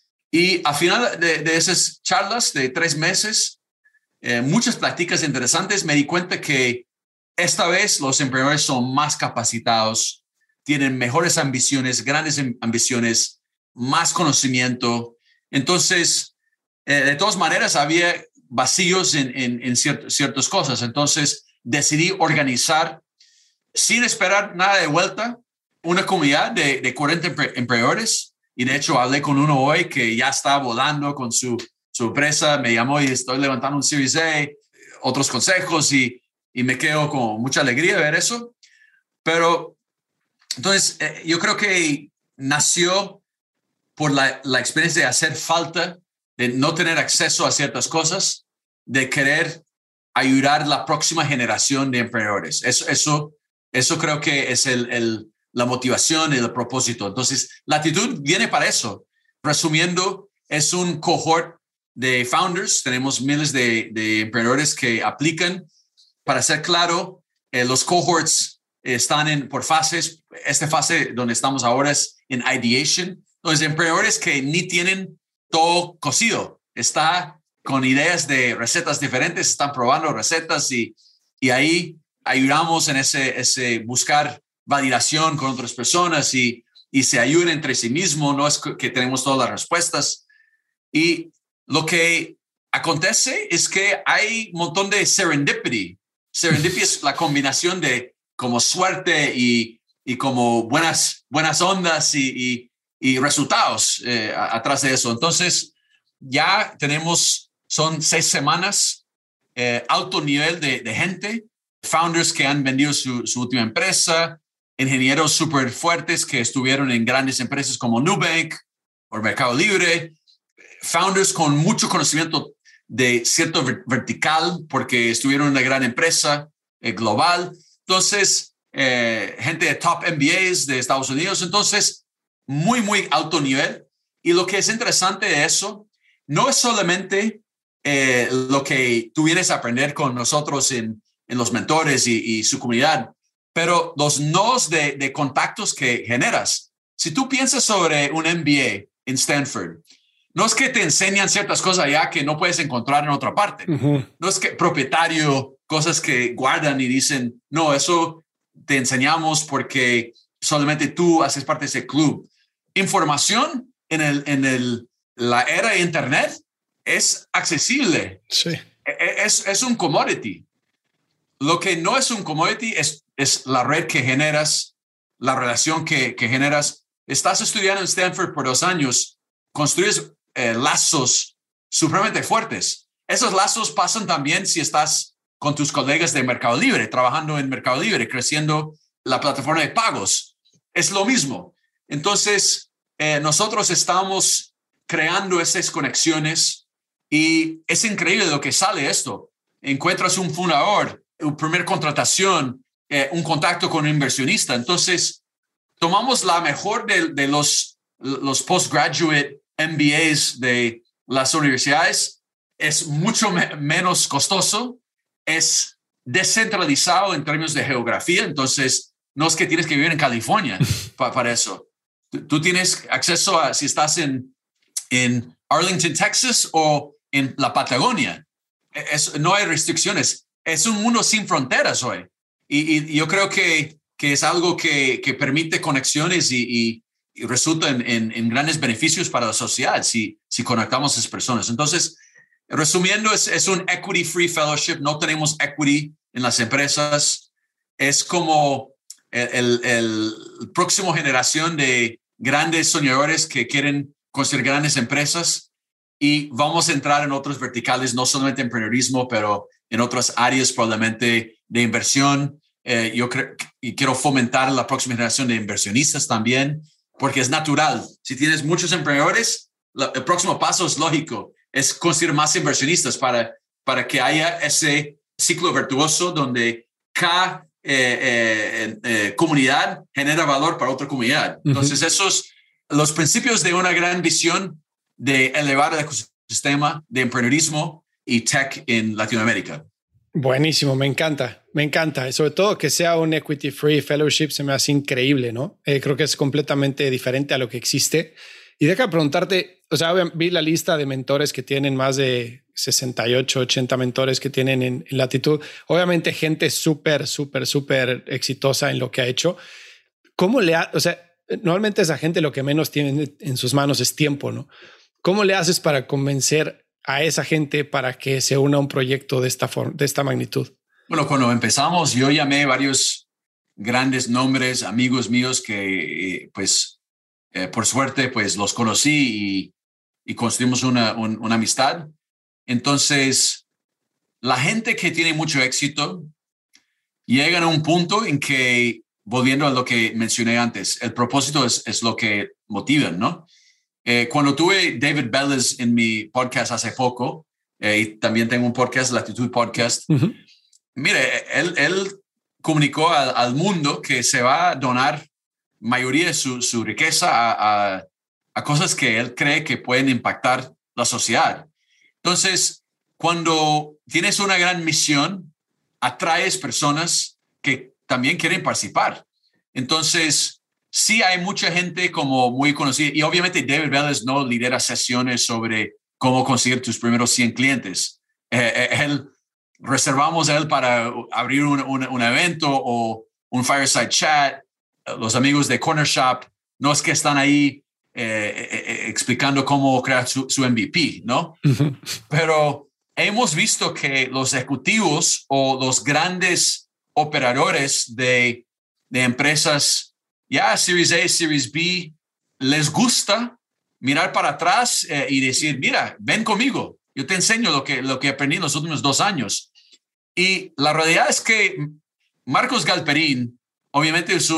Y al final de esas charlas de 3 meses, muchas pláticas interesantes, me di cuenta que esta vez los emprendedores son más capacitados, tienen mejores ambiciones, grandes ambiciones, más conocimiento. Entonces, de todas maneras, había vacíos en ciertas cosas. Entonces, decidí organizar, sin esperar nada de vuelta, una comunidad de 40 emprendedores. Y de hecho, hablé con uno hoy que ya está volando con su empresa. Me llamó y estoy levantando un Series A, otros consejos y me quedo con mucha alegría de ver eso. Pero entonces, yo creo que nació por la experiencia de hacer falta, de no tener acceso a ciertas cosas, de querer ayudar a la próxima generación de emprendedores. Eso creo que es la motivación y el propósito. Entonces, Latitud viene para eso. Resumiendo, es un cohort de founders. Tenemos miles de emprendedores que aplican. Para ser claro, los cohorts están por fases. Esta fase donde estamos ahora es en ideation. Los emprendedores que ni tienen todo cocido, está con ideas de recetas diferentes, están probando recetas y ahí ayudamos en ese buscar validación con otras personas y se ayudan entre sí mismos. No es que tenemos todas las respuestas. Y lo que acontece es que hay un montón de serendipity. Serendipity es la combinación de como suerte y como buenas ondas y resultados atrás de eso. Entonces, ya son 6 semanas, alto nivel de gente, founders que han vendido su última empresa, ingenieros súper fuertes que estuvieron en grandes empresas como Nubank o Mercado Libre, founders con mucho conocimiento de cierto vertical porque estuvieron en una gran empresa global. Entonces, gente de top MBAs de Estados Unidos. Entonces, muy, muy alto nivel. Y lo que es interesante de eso no es solamente lo que tú vienes a aprender con nosotros en los mentores y su comunidad, pero los nodos de contactos que generas. si tú piensas sobre un MBA en Stanford, no es que te enseñan ciertas cosas allá que no puedes encontrar en otra parte. No es que propietario, cosas que guardan y dicen, no, eso te enseñamos porque solamente tú haces parte de ese club. Información en la era de Internet es accesible. Sí. Es un commodity. Lo que no es un commodity es la red que generas, la relación que generas. Estás estudiando en Stanford por 2 años, construyes lazos supremamente fuertes. Esos lazos pasan también si estás con tus colegas de Mercado Libre, trabajando en Mercado Libre, creciendo la plataforma de pagos. Es lo mismo. Entonces, nosotros estamos creando esas conexiones y es increíble lo que sale esto. Encuentras un fundador, una primera contratación, un contacto con un inversionista. Entonces, tomamos la mejor de los postgraduate MBAs de las universidades. Es mucho menos costoso, es descentralizado en términos de geografía. Entonces, no es que tienes que vivir en California para eso. Tú tienes acceso a si estás en Arlington, Texas o en la Patagonia. No hay restricciones. Es un mundo sin fronteras hoy. Y yo creo que es algo que permite conexiones y resulta en grandes beneficios para la sociedad si conectamos a esas personas. Entonces, resumiendo, es un equity free fellowship. No tenemos equity en las empresas. Es como el próximo generación de grandes soñadores que quieren construir grandes empresas, y vamos a entrar en otros verticales, no solamente emprendedurismo, pero en otras áreas probablemente de inversión. Yo creo y quiero fomentar la próxima generación de inversionistas también, porque es natural. Si tienes muchos emprendedores, el próximo paso es lógico, es conseguir más inversionistas para que haya ese ciclo virtuoso donde cada comunidad genera valor para otra comunidad. Entonces, esos los principios de una gran visión de elevar el ecosistema de emprendedurismo y tech en Latinoamérica. Buenísimo, me encanta. Sobre todo que sea un equity free fellowship se me hace increíble, ¿no? Creo que es completamente diferente a lo que existe. Y deja preguntarte, o sea, vi la lista de mentores que tienen, más de 68, 80 mentores que tienen en Latitud. Obviamente gente súper exitosa en lo que ha hecho. ¿Cómo o sea, normalmente esa gente lo que menos tiene en sus manos es tiempo, ¿no? ¿Cómo le haces para convencer a esa gente para que se una a un proyecto de esta magnitud? Bueno, cuando empezamos, yo llamé varios grandes nombres, amigos míos que, por suerte, pues los conocí y construimos una amistad. Entonces, la gente que tiene mucho éxito llegan a un punto en que, volviendo a lo que mencioné antes, el propósito es lo que motiva, ¿no? Cuando tuve David Bellis en mi podcast hace poco, y también tengo un podcast, Latitud Podcast, mire, él comunicó al mundo que se va a donar mayoría de su riqueza a cosas que él cree que pueden impactar la sociedad. Entonces, cuando tienes una gran misión, atraes personas que también quieren participar. Entonces, sí hay mucha gente como muy conocida, y obviamente David Bellis no lidera sesiones sobre cómo conseguir tus primeros 100 clientes. Reservamos a él para abrir un evento o un fireside chat. Los amigos de Corner Shop no es que están ahí explicando cómo crear su MVP, ¿no? Pero hemos visto que los ejecutivos o los grandes operadores de empresas, ya Series A, Series B, les gusta mirar para atrás y decir, mira, ven conmigo, yo te enseño lo que aprendí en los últimos 2 años. Y la realidad es que Marcos Galperín, obviamente es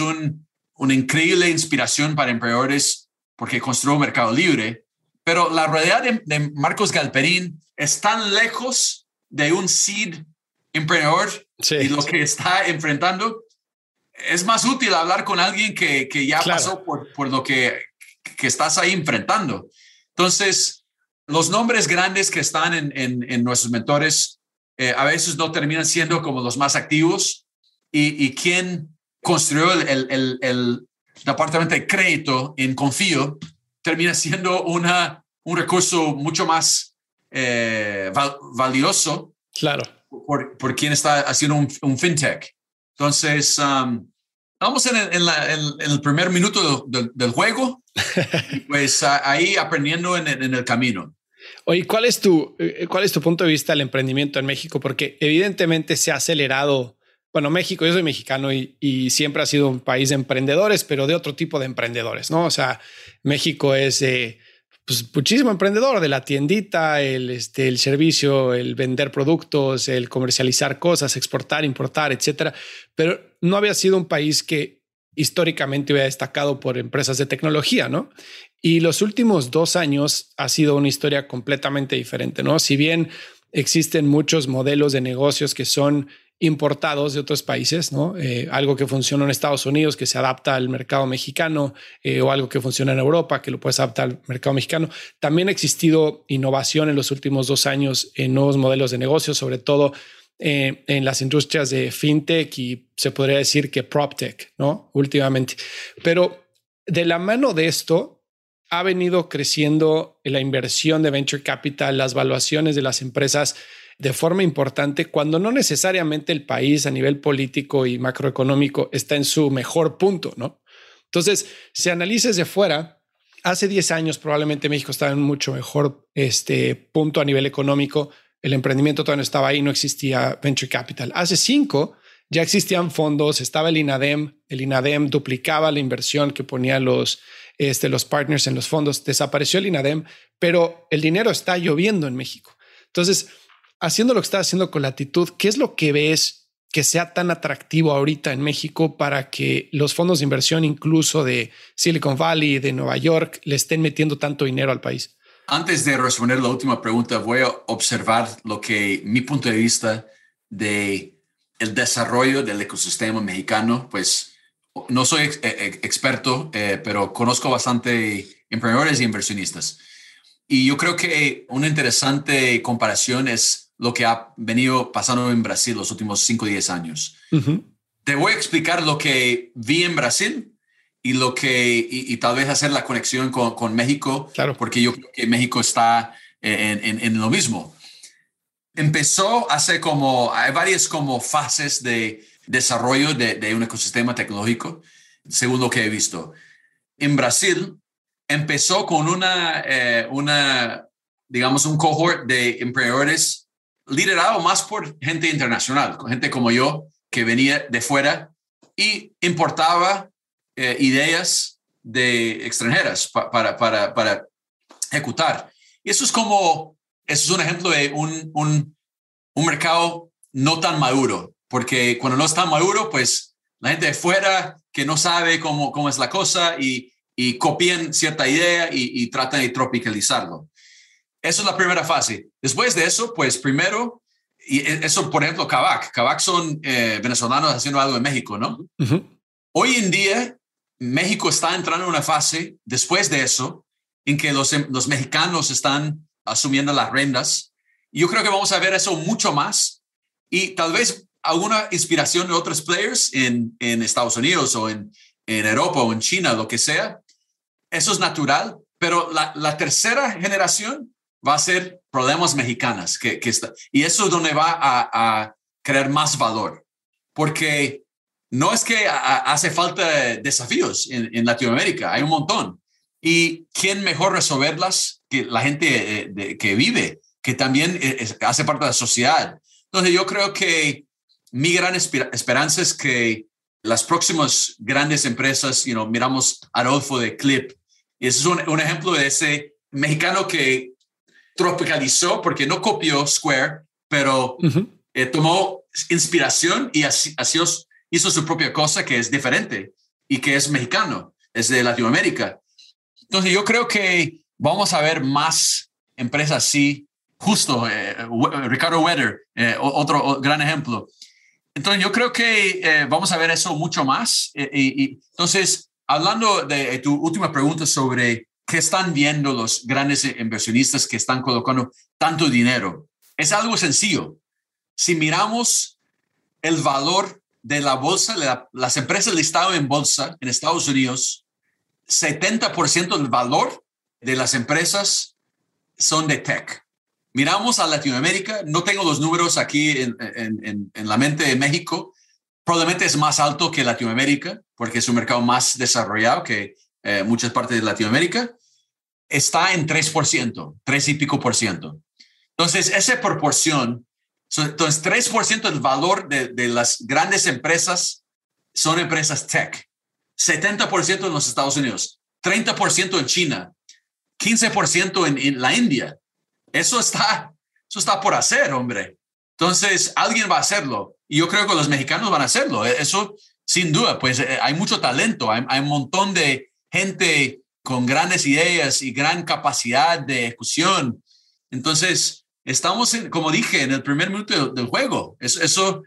una increíble inspiración para emprendedores porque construyó Mercado Libre, pero la realidad de Marcos Galperín es tan lejos de un seed emprendedor y lo que está enfrentando. Es más útil hablar con alguien que ya pasó por lo que estás ahí enfrentando. Entonces, los nombres grandes que están en nuestros mentores a veces no terminan siendo como los más activos, y quien construyó departamento de crédito en Confío termina siendo un recurso mucho más valioso. Claro. Por quien está haciendo un fintech. Entonces, vamos en el primer minuto del juego, y pues ahí aprendiendo en el camino. Oye, ¿cuál es tu punto de vista del emprendimiento en México? Porque evidentemente se ha acelerado. Bueno, México, yo soy mexicano y siempre ha sido un país de emprendedores, pero de otro tipo de emprendedores, ¿no? O sea, México es pues muchísimo emprendedor, de la tiendita, el servicio, el vender productos, el comercializar cosas, exportar, importar, etcétera. Pero no había sido un país que históricamente hubiera destacado por empresas de tecnología, ¿no? Y los últimos 2 años ha sido una historia completamente diferente, ¿no? Si bien existen muchos modelos de negocios que son importados de otros países, ¿no? Algo que funciona en Estados Unidos que se adapta al mercado mexicano, o algo que funciona en Europa que lo puedes adaptar al mercado mexicano. También ha existido innovación en los últimos 2 años en nuevos modelos de negocio, sobre todo en las industrias de fintech y se podría decir que proptech, ¿no? Últimamente. Pero de la mano de esto ha venido creciendo la inversión de venture capital, las valuaciones de las empresas de forma importante, cuando no necesariamente el país a nivel político y macroeconómico está en su mejor punto, ¿no? Entonces, si analizas de fuera, hace 10 años probablemente México estaba en mucho mejor punto a nivel económico. El emprendimiento todavía no estaba ahí, no existía venture capital. Hace 5 ya existían fondos, estaba el INADEM. El INADEM duplicaba la inversión que ponían los partners en los fondos. Desapareció el INADEM, pero el dinero está lloviendo en México. Entonces, haciendo lo que estás haciendo con Latitud, ¿qué es lo que ves que sea tan atractivo ahorita en México para que los fondos de inversión, incluso de Silicon Valley, de Nueva York, le estén metiendo tanto dinero al país? Antes de responder la última pregunta, voy a observar lo que mi punto de vista de el desarrollo del ecosistema mexicano. Pues no soy experto, pero conozco bastante emprendedores y inversionistas. Y yo creo que una interesante comparación es lo que ha venido pasando en Brasil los últimos 5 o 10 años. Uh-huh. Te voy a explicar lo que vi en Brasil y tal vez hacer la conexión con México, claro, porque yo creo que México está en lo mismo. Empezó hay varias como fases de desarrollo de un ecosistema tecnológico, según lo que he visto. En Brasil, empezó con digamos, un cohort de emprendedores liderado más por gente internacional, gente como yo, que venía de fuera y importaba ideas de extranjeras para ejecutar. Y eso es un ejemplo de un mercado no tan maduro, porque cuando no está maduro, pues la gente de fuera que no sabe cómo es la cosa y copian cierta idea y tratan de tropicalizarlo. Eso es la primera fase. Después de eso, pues primero, y eso, por ejemplo, Kavak son venezolanos haciendo algo en México, ¿no? Uh-huh. Hoy en día, México está entrando en una fase, después de eso, en que los mexicanos están asumiendo las riendas. Y yo creo que vamos a ver eso mucho más y tal vez alguna inspiración de otros players en Estados Unidos o en Europa o en China, lo que sea. Eso es natural, pero la tercera generación va a ser problemas mexicanas y eso es donde va a crear más valor, porque no es que hace falta desafíos en Latinoamérica, hay un montón. Y quién mejor resolverlas que la gente que vive, que también hace parte de la sociedad. Entonces yo creo que mi gran esperanza es que las próximas grandes empresas, miramos a Adolfo de Clip, y ese es un ejemplo de ese mexicano que tropicalizó, porque no copió Square, pero uh-huh, tomó inspiración y hizo su propia cosa que es diferente y que es mexicano, es de Latinoamérica. Entonces yo creo que vamos a ver más empresas así, justo Ricardo Weather, otro gran ejemplo. Entonces yo creo que vamos a ver eso mucho más. Entonces, hablando de tu última pregunta sobre qué están viendo los grandes inversionistas que están colocando tanto dinero, es algo sencillo. Si miramos el valor de la bolsa, las empresas listadas en bolsa en Estados Unidos, 70% del valor de las empresas son de tech. Miramos a Latinoamérica, no tengo los números aquí en la mente de México, probablemente es más alto que Latinoamérica, porque es un mercado más desarrollado que muchas partes de Latinoamérica, está en 3%, 3 y pico por ciento. Entonces, esa proporción, entonces 3% del valor de las grandes empresas son empresas tech, 70% en los Estados Unidos, 30% en China, 15% en la India. Eso está por hacer, hombre. Entonces, alguien va a hacerlo. Y yo creo que los mexicanos van a hacerlo. Eso, sin duda, pues hay mucho talento. Hay un montón de gente con grandes ideas y gran capacidad de ejecución. Entonces, estamos, como dije, en el primer minuto del juego. Eso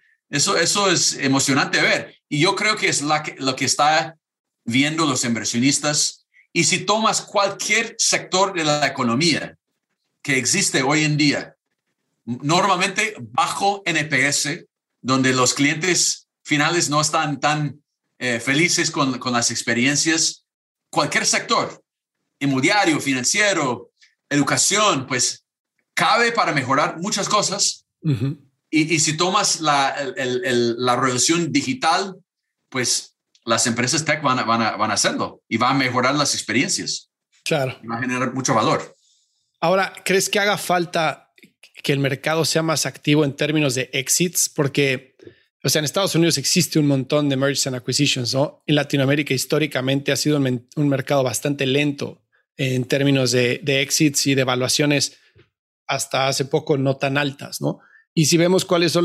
es emocionante ver. Y yo creo que es lo que está viendo los inversionistas. Y si tomas cualquier sector de la economía que existe hoy en día, normalmente bajo NPS, donde los clientes finales no están tan felices con las experiencias, cualquier sector, inmobiliario, financiero, educación, pues cabe para mejorar muchas cosas. Uh-huh. Y si tomas la revolución digital, pues las empresas tech van a hacerlo y van a mejorar las experiencias. Claro. Va a generar mucho valor. Ahora, ¿crees que haga falta que el mercado sea más activo en términos de exits? Porque, o sea, en Estados Unidos existe un montón de mergers and acquisitions, ¿no? En Latinoamérica históricamente ha sido un mercado bastante lento en términos de exits y de evaluaciones hasta hace poco no tan altas, ¿no? Y si vemos cuáles son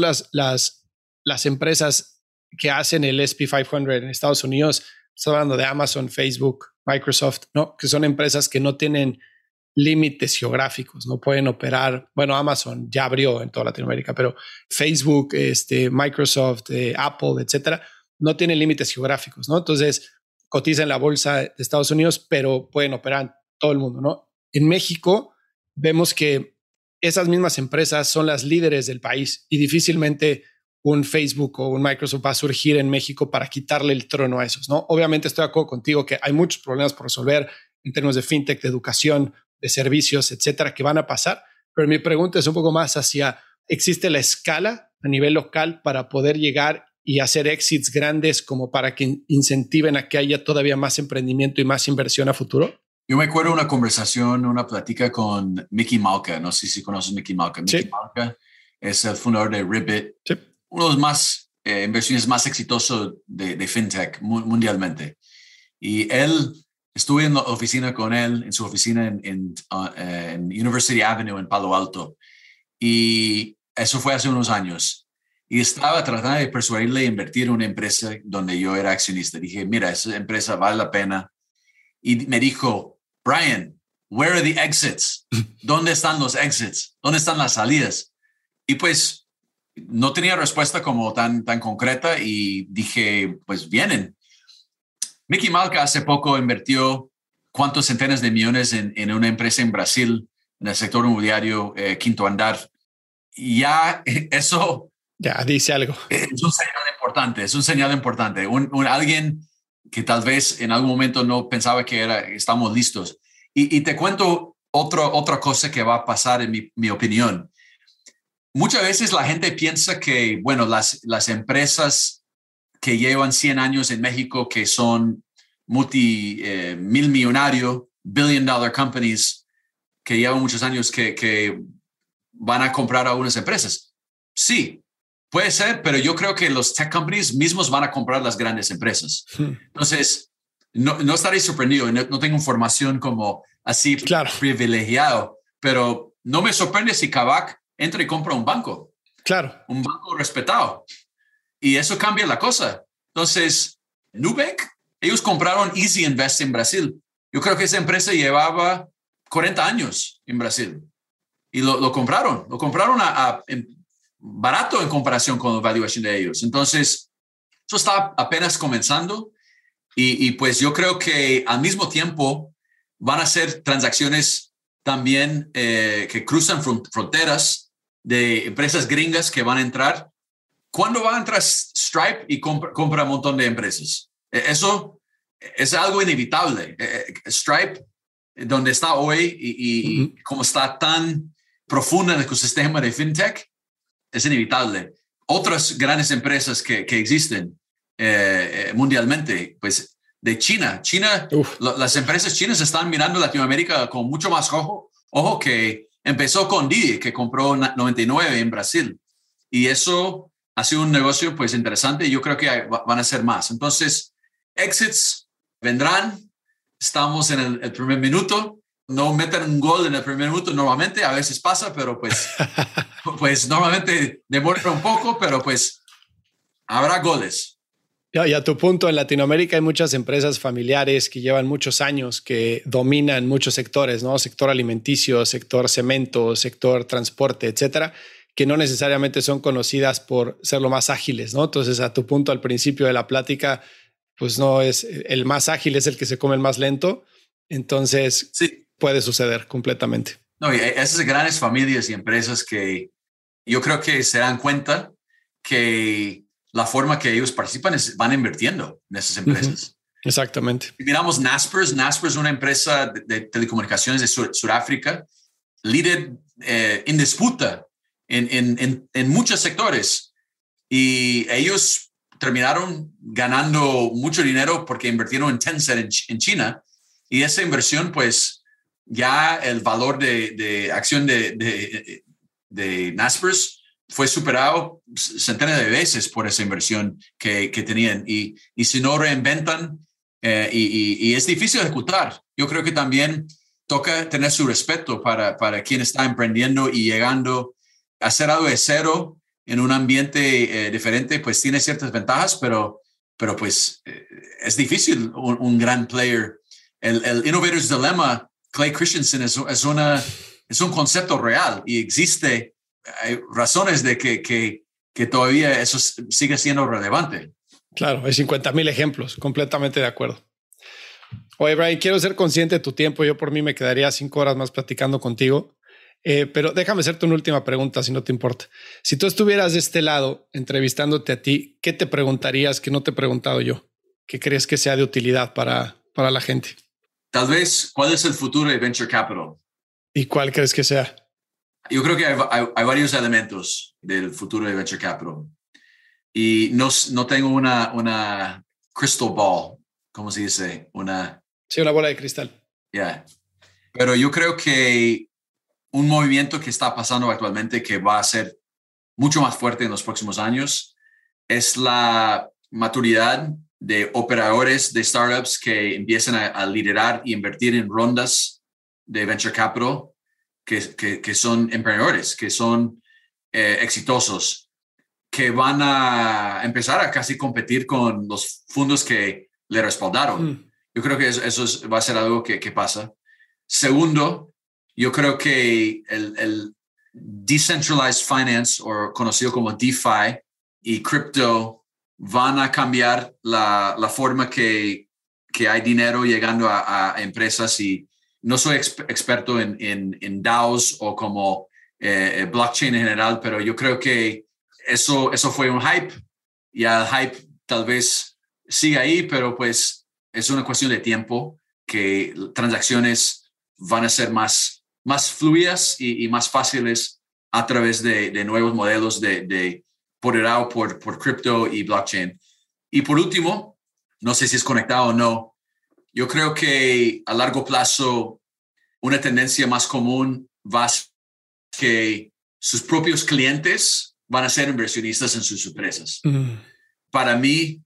las empresas que hacen el S&P 500 en Estados Unidos, estoy hablando de Amazon, Facebook, Microsoft, ¿no? Que son empresas que no tienen límites geográficos, no pueden operar. Bueno, Amazon ya abrió en toda Latinoamérica, pero Facebook, Microsoft, Apple, etcétera, no tienen límites geográficos, ¿no? Entonces cotizan en la bolsa de Estados Unidos, pero pueden operar en todo el mundo, ¿no? En México vemos que esas mismas empresas son las líderes del país y difícilmente un Facebook o un Microsoft va a surgir en México para quitarle el trono a esos, ¿no? Obviamente estoy de acuerdo contigo que hay muchos problemas por resolver en términos de fintech, de educación, de servicios, etcétera, que van a pasar. Pero mi pregunta es un poco más hacia, ¿existe la escala a nivel local para poder llegar y hacer exits grandes como para que incentiven a que haya todavía más emprendimiento y más inversión a futuro? Yo me acuerdo una conversación, una plática con Mickey Malka. No sé si conoces Mickey Malka. Sí. Mickey Malka es el fundador de Ribbit, sí. Uno de los más inversiones más exitosos de fintech mundialmente. Y él, estuve en la oficina con él, en su oficina en University Avenue en Palo Alto. Y eso fue hace unos años. Y estaba tratando de persuadirle a invertir en una empresa donde yo era accionista. Dije, mira, esa empresa vale la pena. Y me dijo, Brian, where are the exits? ¿Dónde están los exits? ¿Dónde están las salidas? Y pues no tenía respuesta como tan concreta y dije, pues vienen. Mickey Malka hace poco invirtió cuántos centenas de millones en una empresa en Brasil, en el sector inmobiliario, Quinto Andar. Y ya eso... Ya dice algo. Es un señal importante. Alguien que tal vez en algún momento no pensaba que estamos listos. Y te cuento otra cosa que va a pasar en mi opinión. Muchas veces la gente piensa que, bueno, las empresas que llevan 100 años en México, que son mil millonario, billion dollar companies, que llevan muchos años que van a comprar a unas empresas. Sí, puede ser, pero yo creo que los tech companies mismos van a comprar las grandes empresas. Entonces, no estaré sorprendido. No tengo información como así privilegiado, pero no me sorprende si Kavak entra y compra un banco. Claro. Un banco respetado. Y eso cambia la cosa. Entonces, Nubank, ellos compraron Easy Invest en Brasil. Yo creo que esa empresa llevaba 40 años en Brasil. Y lo compraron. Lo compraron barato en comparación con la valuation de ellos. Entonces, eso está apenas comenzando. Y pues yo creo que al mismo tiempo van a ser transacciones también que cruzan fronteras de empresas gringas que van a entrar ¿cuándo va a entrar Stripe y compra un montón de empresas? Eso es algo inevitable. Stripe, donde está hoy y como está tan profunda en el ecosistema de FinTech, es inevitable. Otras grandes empresas que existen mundialmente, pues de China. Las empresas chinas están mirando Latinoamérica con mucho más ojo que empezó con Didi, que compró 99 en Brasil. Y eso ha sido un negocio pues interesante y yo creo que van a ser más. Entonces, exits vendrán. Estamos en el primer minuto. No meten un gol en el primer minuto normalmente. A veces pasa, pero pues normalmente demora un poco, pero pues habrá goles. Y a tu punto, en Latinoamérica hay muchas empresas familiares que llevan muchos años, que dominan muchos sectores, ¿no? Sector alimenticio, sector cemento, sector transporte, etcétera, que no necesariamente son conocidas por ser lo más ágiles, ¿no? Entonces, a tu punto al principio de la plática, pues no es el más ágil, es el que se come el más lento. Entonces, sí, puede suceder completamente. No, y esas grandes familias y empresas que yo creo que se dan cuenta que la forma que ellos participan van invirtiendo en esas empresas. Exactamente. Miramos Naspers. Naspers es una empresa de telecomunicaciones de Sudáfrica, líder en disputa en muchos sectores. Y ellos terminaron ganando mucho dinero porque invirtieron en Tencent en China. Y esa inversión, pues, ya el valor de acción de Naspers fue superado centenas de veces por esa inversión que tenían. Y si no reinventan, y es difícil ejecutar. Yo creo que también toca tener su respeto para quien está emprendiendo y llegando a hacer algo de cero en un ambiente diferente, pues tiene ciertas ventajas, pero pues es difícil un gran player. El Innovator's Dilemma, Clay Christensen, es un concepto real y existe. Hay razones de que todavía eso sigue siendo relevante. Claro, hay 50,000 ejemplos, completamente de acuerdo. Oye, Brian, quiero ser consciente de tu tiempo. Yo por mí me quedaría 5 horas más platicando contigo, pero déjame hacerte una última pregunta, si no te importa. Si tú estuvieras de este lado entrevistándote a ti, ¿qué te preguntarías que no te he preguntado yo? ¿Qué crees que sea de utilidad para la gente? Tal vez, ¿cuál es el futuro de Venture Capital? ¿Y cuál crees que sea? Yo creo que hay varios elementos del futuro de Venture Capital. Y no tengo una crystal ball, ¿cómo se dice? Sí, una bola de cristal. Yeah. Pero yo creo que un movimiento que está pasando actualmente que va a ser mucho más fuerte en los próximos años es la maturidad de operadores de startups que empiezan a liderar y invertir en rondas de Venture Capital que son emprendedores, que son exitosos, que van a empezar a casi competir con los fondos que le respaldaron. Yo creo que eso va a ser algo que pasa. Segundo, yo creo que el Decentralized Finance, o conocido como DeFi, y Crypto van a cambiar la forma que hay dinero llegando a empresas. Y no soy experto en DAOs o como blockchain en general, pero yo creo que eso fue un hype y el hype tal vez siga ahí, pero pues es una cuestión de tiempo que transacciones van a ser más fluidas y más fáciles a través de nuevos modelos poderado por cripto y blockchain. Y por último, no sé si es conectado o no, yo creo que a largo plazo una tendencia más común va a ser que sus propios clientes van a ser inversionistas en sus empresas. Para mí,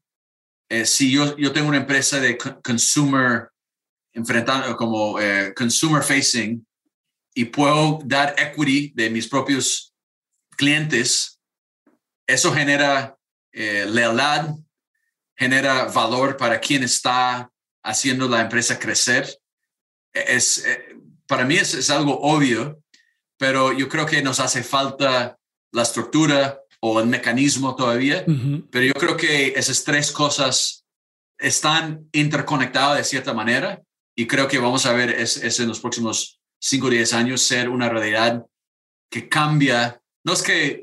si yo tengo una empresa de consumer enfrentando como consumer facing y puedo dar equity de mis propios clientes, eso genera lealtad, genera valor para quien está haciendo la empresa crecer. Para mí es algo obvio, pero yo creo que nos hace falta la estructura o el mecanismo todavía. Pero yo creo que esas tres cosas están interconectadas de cierta manera y creo que vamos a ver en los próximos 5 o 10 años ser una realidad que cambia. No es que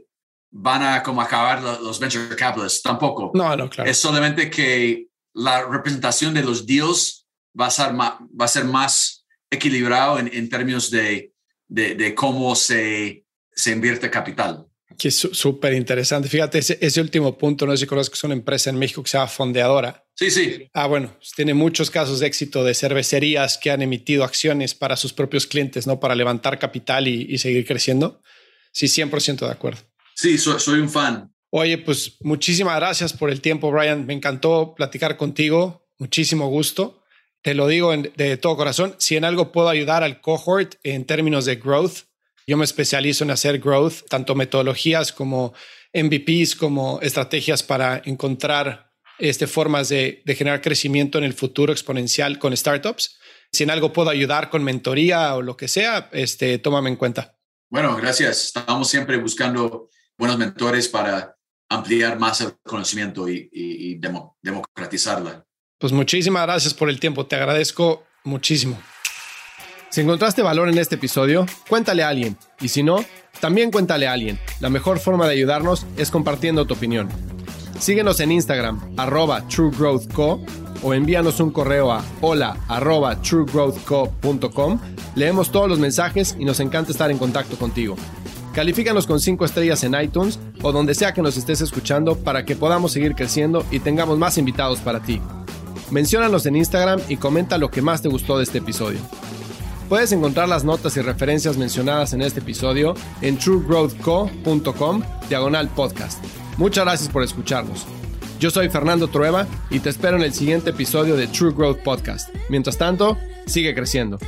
van a como acabar los venture capitalists, tampoco. No, claro. Es solamente que la representación de los deals va a ser más equilibrado en términos de cómo se invierte capital. Que es súper interesante. Fíjate, ese último punto, no sé si conoces que es una empresa en México que se llama Fondeadora. Sí. Bueno, tiene muchos casos de éxito de cervecerías que han emitido acciones para sus propios clientes, ¿no? Para levantar capital y seguir creciendo. Sí, 100% de acuerdo. Sí, soy un fan. Oye, pues muchísimas gracias por el tiempo, Brian. Me encantó platicar contigo. Muchísimo gusto. Te lo digo de todo corazón. Si en algo puedo ayudar al cohort en términos de growth, yo me especializo en hacer growth, tanto metodologías como MVPs, como estrategias para encontrar formas de generar crecimiento en el futuro exponencial con startups. Si en algo puedo ayudar con mentoría o lo que sea, tómame en cuenta. Bueno, gracias. Estamos siempre buscando buenos mentores para ampliar más el conocimiento y democratizarla. Pues muchísimas gracias por el tiempo. Te agradezco muchísimo. Si encontraste valor en este episodio, cuéntale a alguien. Y si no, también cuéntale a alguien. La mejor forma de ayudarnos es compartiendo tu opinión. Síguenos en Instagram, @TrueGrowthCo, o envíanos un correo a hola@truegrowthco.com. Leemos todos los mensajes y nos encanta estar en contacto contigo. Califícanos con 5 estrellas en iTunes o donde sea que nos estés escuchando para que podamos seguir creciendo y tengamos más invitados para ti. Menciónanos en Instagram y comenta lo que más te gustó de este episodio. Puedes encontrar las notas y referencias mencionadas en este episodio en truegrowthco.com/podcast. Muchas gracias por escucharnos. Yo soy Fernando Trueba y te espero en el siguiente episodio de True Growth Podcast. Mientras tanto, sigue creciendo.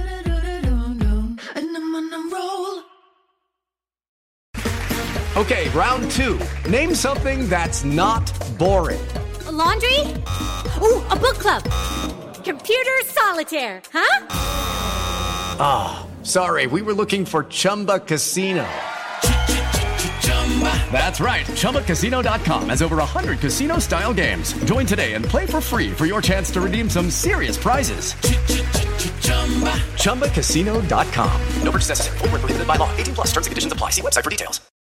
Okay, round 2. Name something that's not boring. A laundry? Ooh, a book club. Computer solitaire, huh? Sorry, we were looking for Chumba Casino. That's right. ChumbaCasino.com has over 100 casino-style games. Join today and play for free for your chance to redeem some serious prizes. ChumbaCasino.com. No purchase necessary. Void where prohibited by law. 18+ terms and conditions apply. See website for details.